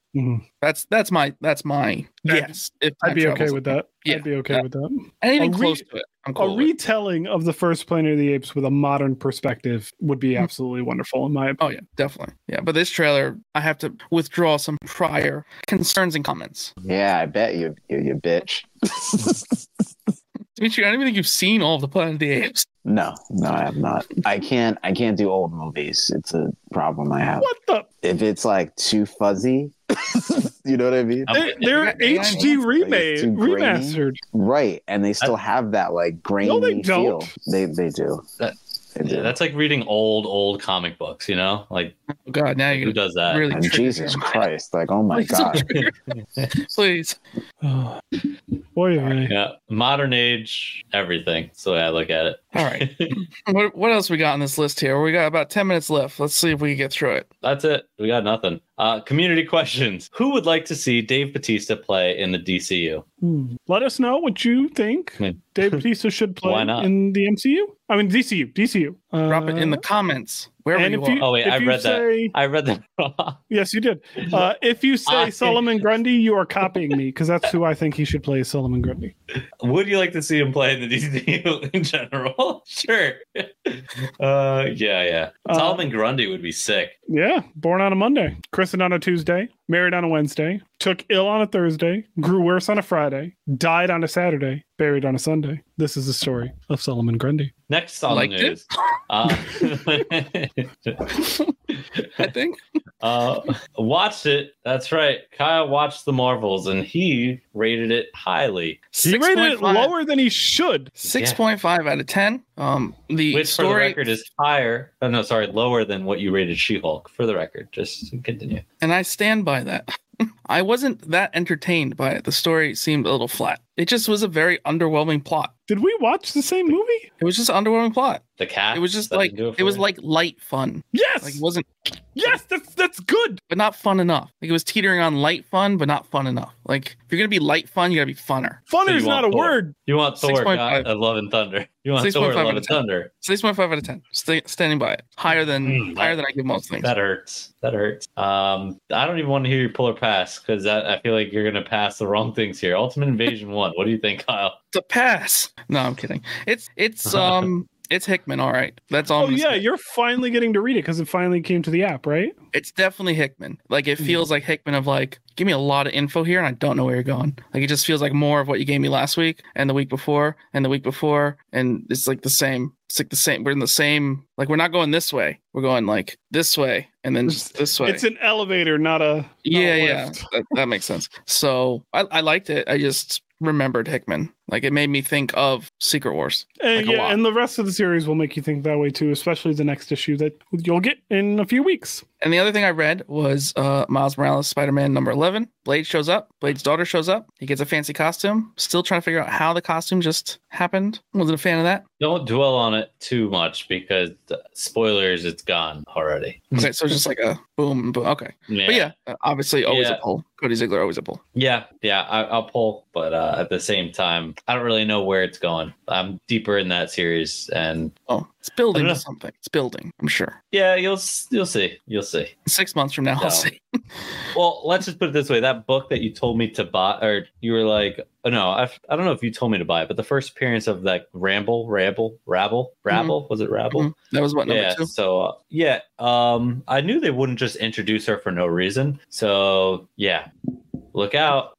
Mhm. That's that's my that's my I'd- guess. If I'd time be okay travel's with a thing. that. Yeah, I'd be okay yeah. with that. Anything A re- close to it, I'm A cool with. retelling of the first Planet of the Apes with a modern perspective would be absolutely wonderful in my Oh opinion. yeah, definitely. Yeah, but this trailer, I have to withdraw some prior concerns and comments. Yeah, I bet you, you, you bitch. Dimitri, I don't even think you've seen all of the Planet of the Apes. No, no, I have not. I can't. I can't do old movies. It's a problem I have. What the? If it's like too fuzzy, you know what I mean? Um, They, they're got A I H D enhanced, remade, too grainy. remastered. Right, and they still have that like grainy No, they don't. feel. They they do. That- They do. Yeah, that's like reading old, old comic books, you know? Like, Oh God, now who you're does that? really and trigger Jesus him. Christ, like oh my Please don't god. trigger him. Please. Oh, boy, oh, Yeah, modern age, everything. That's the way I look at it. All right. What what else we got on this list here? We got about ten minutes left. Let's see if we can get through it. That's it. We got nothing. Uh, community questions. Who would like to see Dave Bautista play in the D C U? Hmm. Let us know what you think I mean, Dave Bautista should play Why not? in the M C U. I mean D C U, D C U. Uh, Drop it in the comments. Wherever and you if you, are. Oh, wait, if I you read that. say, I read that wrong. Yes, you did. Uh, if you say I- Solomon Grundy, you are copying me because that's who I think he should play, Solomon Grundy. Would you like to see him play in the D C U in general? Sure. Uh, yeah, yeah. Uh, Solomon Grundy would be sick. Yeah, born on a Monday, christened on a Tuesday, married on a Wednesday, took ill on a Thursday, grew worse on a Friday, died on a Saturday, buried on a Sunday. This is the story of Solomon Grundy. Next on Liked the it? news. Uh, I think. uh, watched it. That's right. Kyle watched the Marvels and he rated it highly. He rated it lower than he should. Six point five out of ten. Um, the Which, for the story, record, is higher. Oh, no, sorry, lower than what you rated She-Hulk. For the record, just continue. and I stand by that. I wasn't that entertained by it. The story seemed a little flat. It just was a very underwhelming plot. Did we watch the same movie? It was just an underwhelming plot. The cat. It was just that like didn't do it was for you? like light fun. Yes. Like it wasn't, yes, that's that's good. but not fun enough. Like it was teetering on light fun, but not fun enough. Like if you're gonna be light fun, you gotta be funner. Funner So is you not want a Thor. word. You want Thor, six point God five. of Love and Thunder. You want six Thor, point five Love out and of ten. Thunder. Six point five out of ten. Stay, standing by it. Higher than Mm, higher that- than I give most things. That hurts. That hurts. Um, I don't even want to hear you pull or pass because I feel like you're gonna pass the wrong things here. Ultimate Invasion one. What do you think, Kyle? To pass. No, I'm kidding. It's it's um it's Hickman. All right, that's all. Oh I'm gonna yeah, say. you're finally getting to read it because it finally came to the app, right? It's definitely Hickman. Like it feels like Hickman of like, give me a lot of info here, and I don't know where you're going. Like it just feels like more of what you gave me last week and the week before and the week before, and it's like the same. It's like the same. We're in the same. Like we're not going this way. We're going like this way, and then just this way. It's an elevator, not a not yeah, a yeah. lift. That, that makes sense. So I, I liked it. I just remembered Hickman. Like it made me think of Secret Wars. And Like a yeah, lot. and the rest of the series will make you think that way too, especially the next issue that you'll get in a few weeks. And the other thing I read was uh, Miles Morales Spider-Man number eleven. Blade shows up. Blade's daughter shows up. He gets a fancy costume. Still trying to figure out how the costume just happened. Wasn't a fan of that. Don't dwell on it too much because uh, spoilers, it's gone already. Okay, so it's just like a boom, boom. Okay. Yeah. But yeah, uh, obviously always Yeah. a pull. Cody Ziegler, always a pull. Yeah, yeah, I, I'll pull, but uh, at the same time, I don't really know where it's going. I'm deeper in that series, and Oh, it's building I to don't know. something. It's building, I'm sure. yeah, you'll s- you'll see, you'll see. Six months from now, No. I'll see. Well, let's just put it this way: that book that you told me to buy, or you were like, oh, no, I, I don't know if you told me to buy it, but the first appearance of that Ramble, Ramble, Rabble, Rabble, was it Rabble? Mhm. That was what, number Yeah. two? So uh, yeah, um, I knew they wouldn't just introduce her for no reason. So yeah, look out.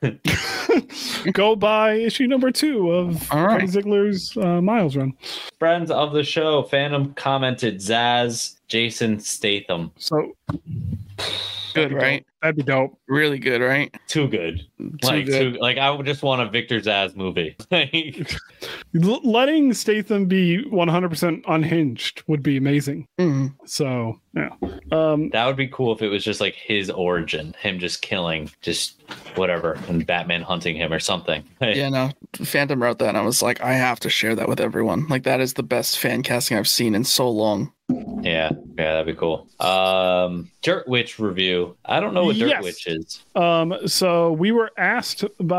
Go buy issue number two of All right. Cody Ziegler's uh, Miles run. Friends of the show, Phantom commented Zaz, Jason Statham. So Good, right? that'd be dope. Really good, right? Too good. Too like good. too like I would just want a Victor Zaz movie. Like, L- letting Statham be one hundred percent unhinged would be amazing. Mhm. So yeah, um, that would be cool if it was just like his origin, him just killing, just whatever, and Batman hunting him or something. Yeah, no. Phantom wrote that, and I was like, I have to share that with everyone. Like, that is the best fan casting I've seen in so long. Yeah, yeah, that'd be cool. Um, Dirt Witch review. I don't know what Dirt Yes. Witch is. um, so we were asked by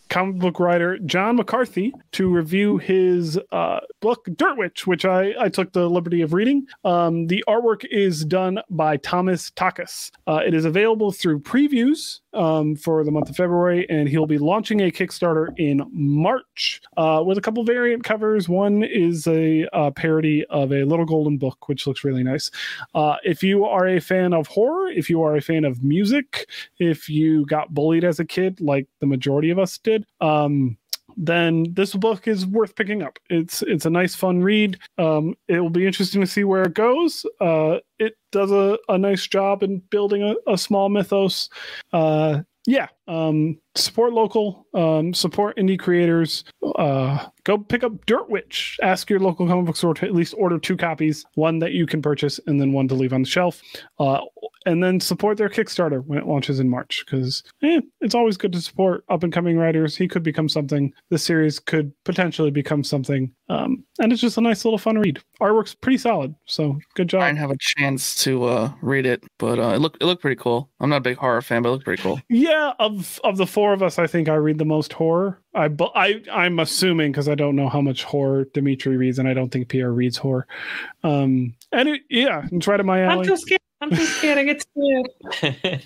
comic book writer John McCarthy to review his uh, book Dirt Witch, which I, I took the liberty of reading. Um, the artwork is done by Thomas Takas. Uh, it is available through previews um, for the month of February, and he'll be launching a Kickstarter in March uh, with a couple variant covers. One is a uh, parody of a Little Golden Book, which looks really nice. Uh, if you are a fan of horror, if you are a fan of music, if you got bullied as a kid, like the majority of us did, um, then this book is worth picking up. It's it's a nice, fun read. Um, it will be interesting to see where it goes. Uh, it does a, a nice job in building a, a small mythos. Uh, yeah, um, support local, um, support indie creators. Uh, go pick up Dirt Witch. Ask your local comic book store to at least order two copies, one that you can purchase and then one to leave on the shelf. Uh, and then support their Kickstarter when it launches in March, because eh, it's always good to support up-and-coming writers. He could become something. This series could potentially become something. Um, and it's just a nice little fun read. Artwork's pretty solid, so good job. I didn't have a chance to uh, read it, but uh, it looked it looked pretty cool. I'm not a big horror fan, but it looked pretty cool. Yeah, of of the four of us, I think I read the most horror. I, I, I'm assuming, because I don't know how much horror Dimitri reads, and I don't think Pierre reads horror. Um, and it, yeah, it's right up my alley. I'm too scared. I'm too scared. I get scared.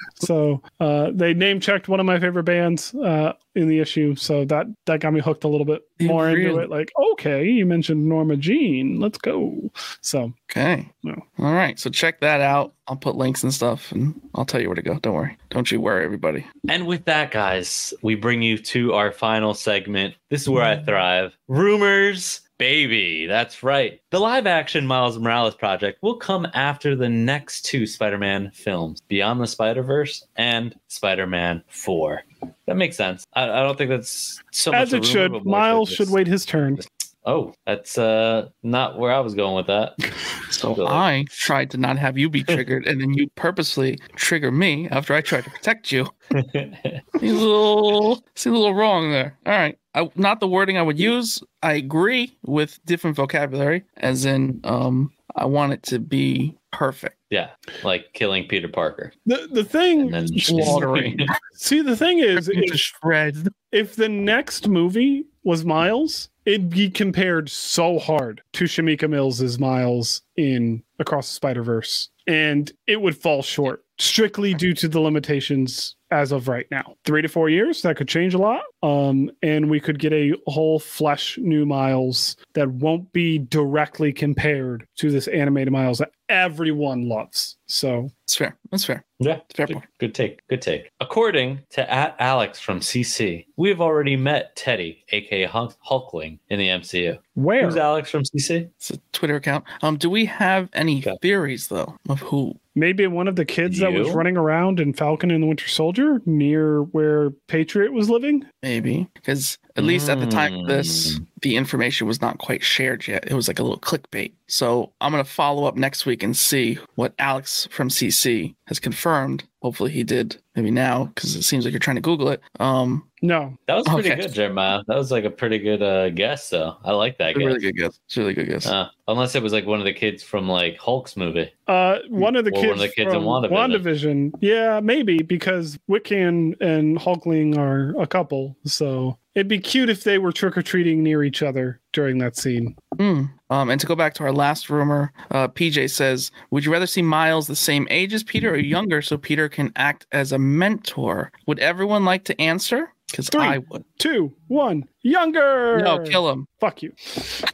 So uh, they name checked one of my favorite bands uh, in the issue, so that that got me hooked a little bit more really? into it. Like, okay, you mentioned Norma Jean, let's go. So Okay. No. All right. So check that out. I'll put links and stuff, and I'll tell you where to go. Don't worry. Don't you worry, everybody. And with that, guys, we bring you to our final segment. This is where I thrive. Rumors, baby. That's right. The live-action Miles Morales project will come after the next two Spider-Man films, Beyond the Spider-Verse and Spider-Man four. That makes sense. I, I don't think that's so much as it a rumor, should, but more Miles so should just- wait his turn. Oh, that's uh not where I was going with that. So Really? I tried to not have you be triggered, and then you purposely trigger me after I tried to protect you. Seems a little, seems a little wrong there. All right. I, not the wording I would use. I agree with different vocabulary, as in, um, I want it to be perfect. Yeah, like killing Peter Parker. The the thing, And then Slaughtering. see, the thing is, Ripping to if, shreds. if the next movie was Miles, it'd be compared so hard to Shamika Mills's Miles in Across the Spider-Verse, and it would fall short strictly due to the limitations as of right now. Three to four years, that could change a lot. Um, and we could get a whole flesh new Miles that won't be directly compared to this animated Miles that everyone loves. So That's fair. That's fair. Yeah, Fair good, point. good take. Good take. According to at Alex from C C, we have already met Teddy, aka Hulk- Hulkling, in the M C U. where? Who's Alex from C C? It's a Twitter account. Um, do we have any Okay. theories though of who? Maybe one of the kids that was You? running around in Falcon and the Winter Soldier near where Patriot was living. Maybe because at least at the time of this, Mm. the information was not quite shared yet. It was like a little clickbait. So I'm gonna follow up next week and see what Alex from C C has confirmed. Hopefully he did. Maybe now, because it seems like you're trying to Google it. Um, No, That was pretty Okay. good, Jeremiah. That was like a pretty good uh, guess, though. I like that it's a guess. really good guess. It's a really good guess. Uh, unless it was like one of the kids from like Hulk's movie. uh, one of the Or one kids, of the kids from in WandaVision. WandaVision. Yeah, maybe because Wiccan and Hulkling are a couple. So it'd be cute if they were trick or treating near each other during that scene. Hmm. Um, and to go back to our last rumor, uh, P J says, would you rather see Miles the same age as Peter or younger so Peter can act as a mentor? Would everyone like to answer? Because Three. I would. Two, one, younger. No, kill him. Fuck you.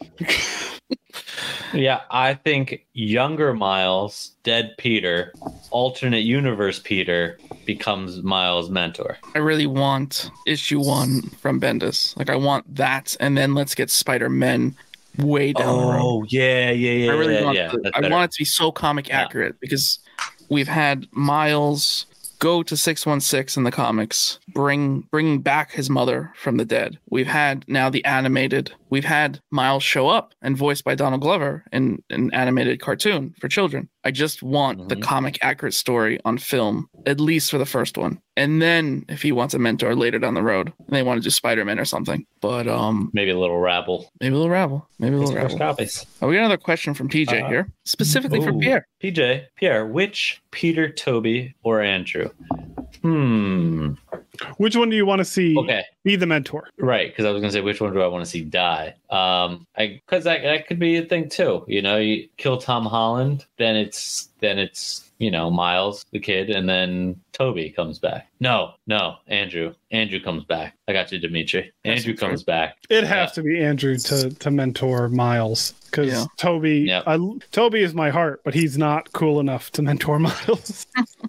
Yeah, I think younger Miles, dead Peter, alternate universe Peter becomes Miles' mentor. I really want issue one from Bendis. Like, I want that, and then let's get Spider-Man way down the road. Oh, yeah, yeah, yeah. I really yeah, want yeah, the- that's I better. want it to be so comic Yeah. accurate because we've had Miles go to six one six in the comics, bring bringing back his mother from the dead. We've had now the animated. We've had Miles show up and voiced by Donald Glover in an animated cartoon for children. I just want the Mhm. comic accurate story on film, at least for the first one. And then if he wants a mentor later down the road, they want to do Spider-Man or something. But um, Maybe a little rabble. maybe a little rabble. Maybe a His little first rabble. copies. Oh, we got another question from P J Uh, here, specifically for Ooh. Pierre. P J, Pierre, which Peter, Toby, or Andrew? Hmm. Which one do you want to see Okay. be the mentor? Right, because I was gonna say which one do I want to see die? Um, I because that that could be a thing too. You know, you kill Tom Holland, then it's then it's you know Miles the kid, and then Toby comes back. No, no, Andrew. Andrew comes back. I got you, Dimitri. That's Andrew true. comes back. It has Yeah. to be Andrew to to mentor Miles because Yeah. Toby. Yep. I, Toby is my heart, but he's not cool enough to mentor Miles.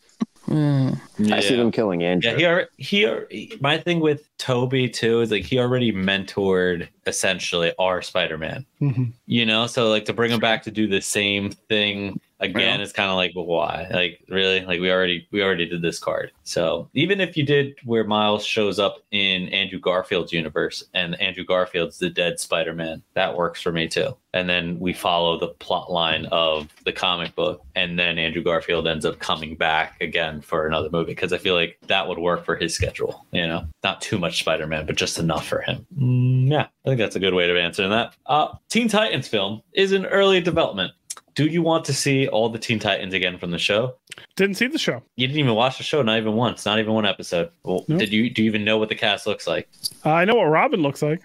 Hmm. I see them killing Andrew. Yeah, he, alre- he, alre- my thing with Toby too is like he already mentored essentially our Spider-Man, Mhm. you know, so like to bring him back to do the same thing again Yeah. is kind of like, well, why? Like really, like we already we already did this card. So even if you did where Miles shows up in Andrew Garfield's universe and Andrew Garfield's the dead Spider-Man, that works for me too. And then we follow the plot line of the comic book, and then Andrew Garfield ends up coming back again for another movie because I feel like that would work for his schedule. You know, not too much Spider-Man, but just enough for him. Mm, yeah, I think that's a good way of answering that. Uh, Teen Titans film is in early development. Do you want to see all the Teen Titans again from the show? Didn't see the show. You didn't even watch the show, not even once, not even one episode. Well, Nope. did you? Do you even know what the cast looks like? I know what Robin looks like.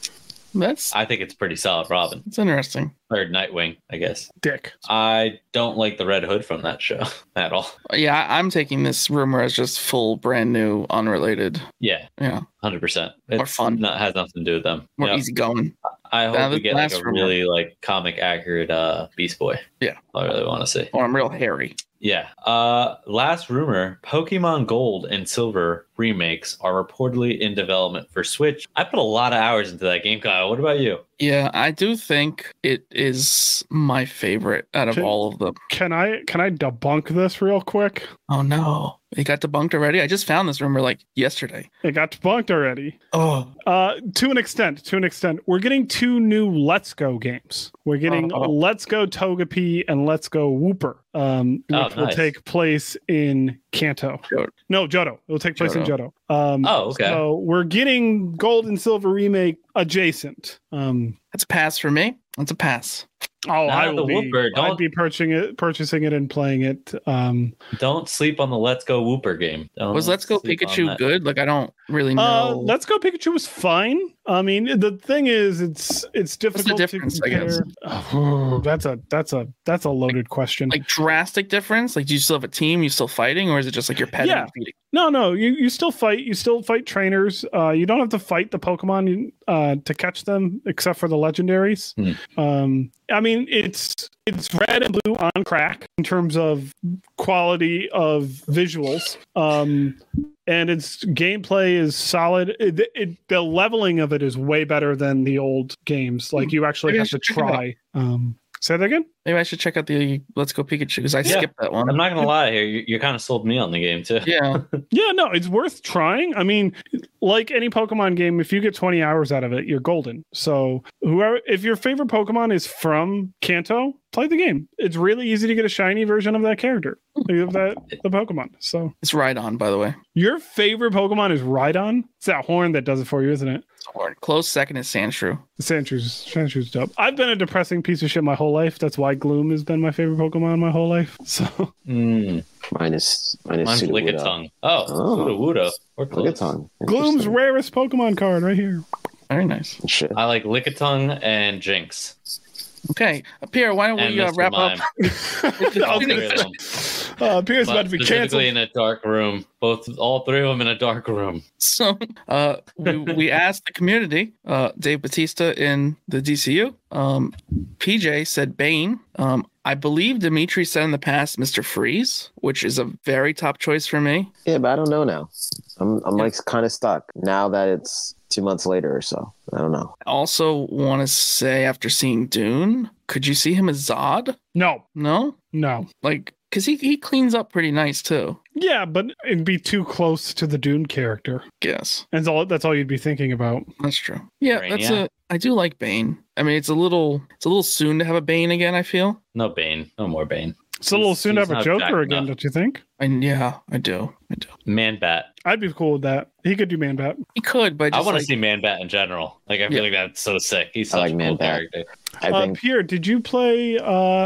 That's I think it's pretty solid, Robin that's interesting. or Nightwing, I guess. Dick. I don't like the Red Hood from that show at all. Yeah, I- I'm taking this rumor as just full, brand new, unrelated. Yeah, Yeah, hundred percent. More It's fun. not has nothing to do with them. more Yep. easygoing. I hope Now, we this get like last a rumor- really like comic accurate uh Beast Boy. Yeah. I really want to see. Or I'm real hairy. Yeah. Uh last rumor, Pokemon Gold and Silver remakes are reportedly in development for Switch. I put a lot of hours into that game, Kyle. What about you? Yeah, I do think it is my favorite out of Can- all of them. Can I can I debunk this real quick? Oh no, it got debunked already. I just found this rumor like yesterday. It got debunked already. Oh, Uh, to an extent, to an extent, we're getting two new Let's Go games. We're getting Oh. Let's Go Togepi and Let's Go Wooper, um, Oh, which will nice. take place in Kanto. Johto. No, Johto. It will take place in Johto. Um, Oh, okay. So we're getting Gold and Silver remake adjacent. Um, that's a pass for me. That's a pass. oh, Not I the will be. Wooper, I'd don't- be purchasing it, purchasing it, and playing it. Um, Don't sleep on the Let's Go Wooper game. Don't Was Let's Go sleep on Pikachu that. good? Like I don't really know. Uh, Let's Go Pikachu was fine. I mean, the thing is, it's it's the difficult difference, to I guess? compare. Oh, that's a that's a that's a loaded question. like drastic difference? Like do you still have a team? You still fighting, or is it just like you're petting Yeah. and feeding? No, no, you, you still fight. You still fight trainers. Uh, you don't have to fight the Pokemon uh, to catch them, except for the legendaries. Hmm. Um, I mean, it's it's red and blue on crack in terms of quality of visuals. Um, and its gameplay is solid. It, it, the leveling of it is way better than the old games. Like you actually Maybe I have to should check it out. try. Um, say that again. Maybe I should check out the Let's Go Pikachu because I Yeah. skipped that one. I'm not gonna lie here. You, you kind of sold me on the game too. Yeah, Yeah, no, it's worth trying. I mean, like any Pokemon game, if you get twenty hours out of it, you're golden. So, whoever, if your favorite Pokemon is from Kanto, play the game. It's really easy to get a shiny version of that character, of that the Pokemon. So, it's right on. By the way, your favorite Pokemon is Rhydon. It's that horn that does it for you, isn't it? close second is Sandshrew. Sandshrews, Sandshrews dope. I've been a depressing piece of shit my whole life. That's why Gloom has been my favorite Pokemon my whole life. So, Mm, Minus minus mine's Sudowoodo. Lickitung. Oh, Oh. Sudowoodo. Or close. Lickitung. Gloom's Interesting. rarest Pokemon card right here. Very nice. Shit. I like Lickitung and Jinx. Okay, Pierre, why don't And we uh, Mister wrap Mime. up? All three of them. Uh, Pierre's about But to be specifically canceled. in a dark room. Both, all three of them in a dark room. So uh, we, we asked the community, uh, Dave Batista in the D C U. Um, P J said Bane. Um, I believe Dimitri said in the past Mister Freeze, which is a very top choice for me. Yeah, but I don't know now. I'm I'm like kind of stuck now that it's two months later or so. I don't know. I also want to say after seeing Dune, could you see him as Zod? No, No? no. Like, because he, he cleans up pretty nice too, Yeah, but it'd be too close to the Dune character. guess. And that's all that's all you'd be thinking about. That's true. Yeah, that's Brainiac. a. I do like Bane. I mean, it's a little, it's a little soon to have a Bane again. I feel. No Bane. No more Bane. It's a little He's- soon to he's have a not Joker jacked again, enough. don't you think? And yeah, I do. I do. Man Bat. I'd be cool with that. He could do Man Bat. He could, but I just want like, to see Man Bat in general. Like I feel Yeah. like that's so sick. He's I such like a Man cool Bat. character. I Uh, think Pierre, did you play uh,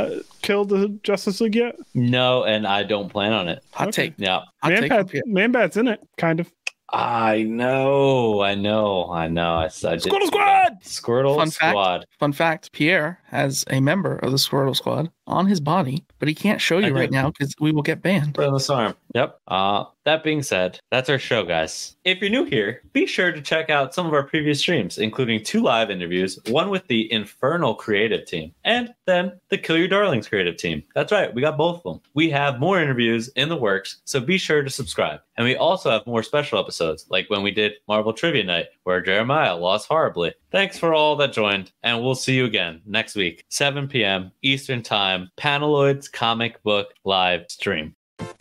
killed the Justice League yet? No, and I don't plan on it. Hot Okay. take. Yeah. Hot Man take Bat, up here. Man Bat's in it, kind of. I know, I know, I know. I, I did Squirtle Squad! Squirtle Fun fact. Squad. Fun fact, Pierre has a member of the Squirtle Squad on his body, but he can't show I you do. right now because we will get banned. Right on this arm. Yep. Uh, that being said, that's our show, guys. If you're new here, be sure to check out some of our previous streams, including two live interviews, one with the Infernal creative team, and then the Kill Your Darlings creative team. That's right, we got both of them. We have more interviews in the works, so be sure to subscribe. And we also have more special episodes, like when we did Marvel Trivia Night, where Jeremiah lost horribly. Thanks for all that joined, and we'll see you again next week, seven p.m. Eastern Time, Paneloid's Comic Book Live Stream.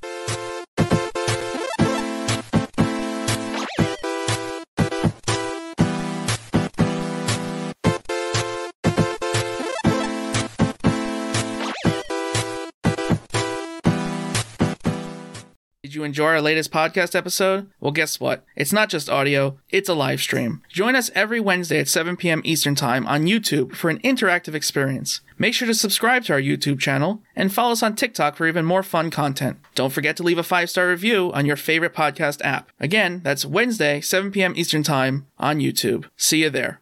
Did you enjoy our latest podcast episode? Well, guess what? It's not just audio, it's a live stream. Join us every Wednesday at seven p.m. Eastern Time on YouTube for an interactive experience. Make sure to subscribe to our YouTube channel and follow us on TikTok for even more fun content. Don't forget to leave a five-star review on your favorite podcast app. Again, that's Wednesday, seven p.m. Eastern Time on YouTube. See you there.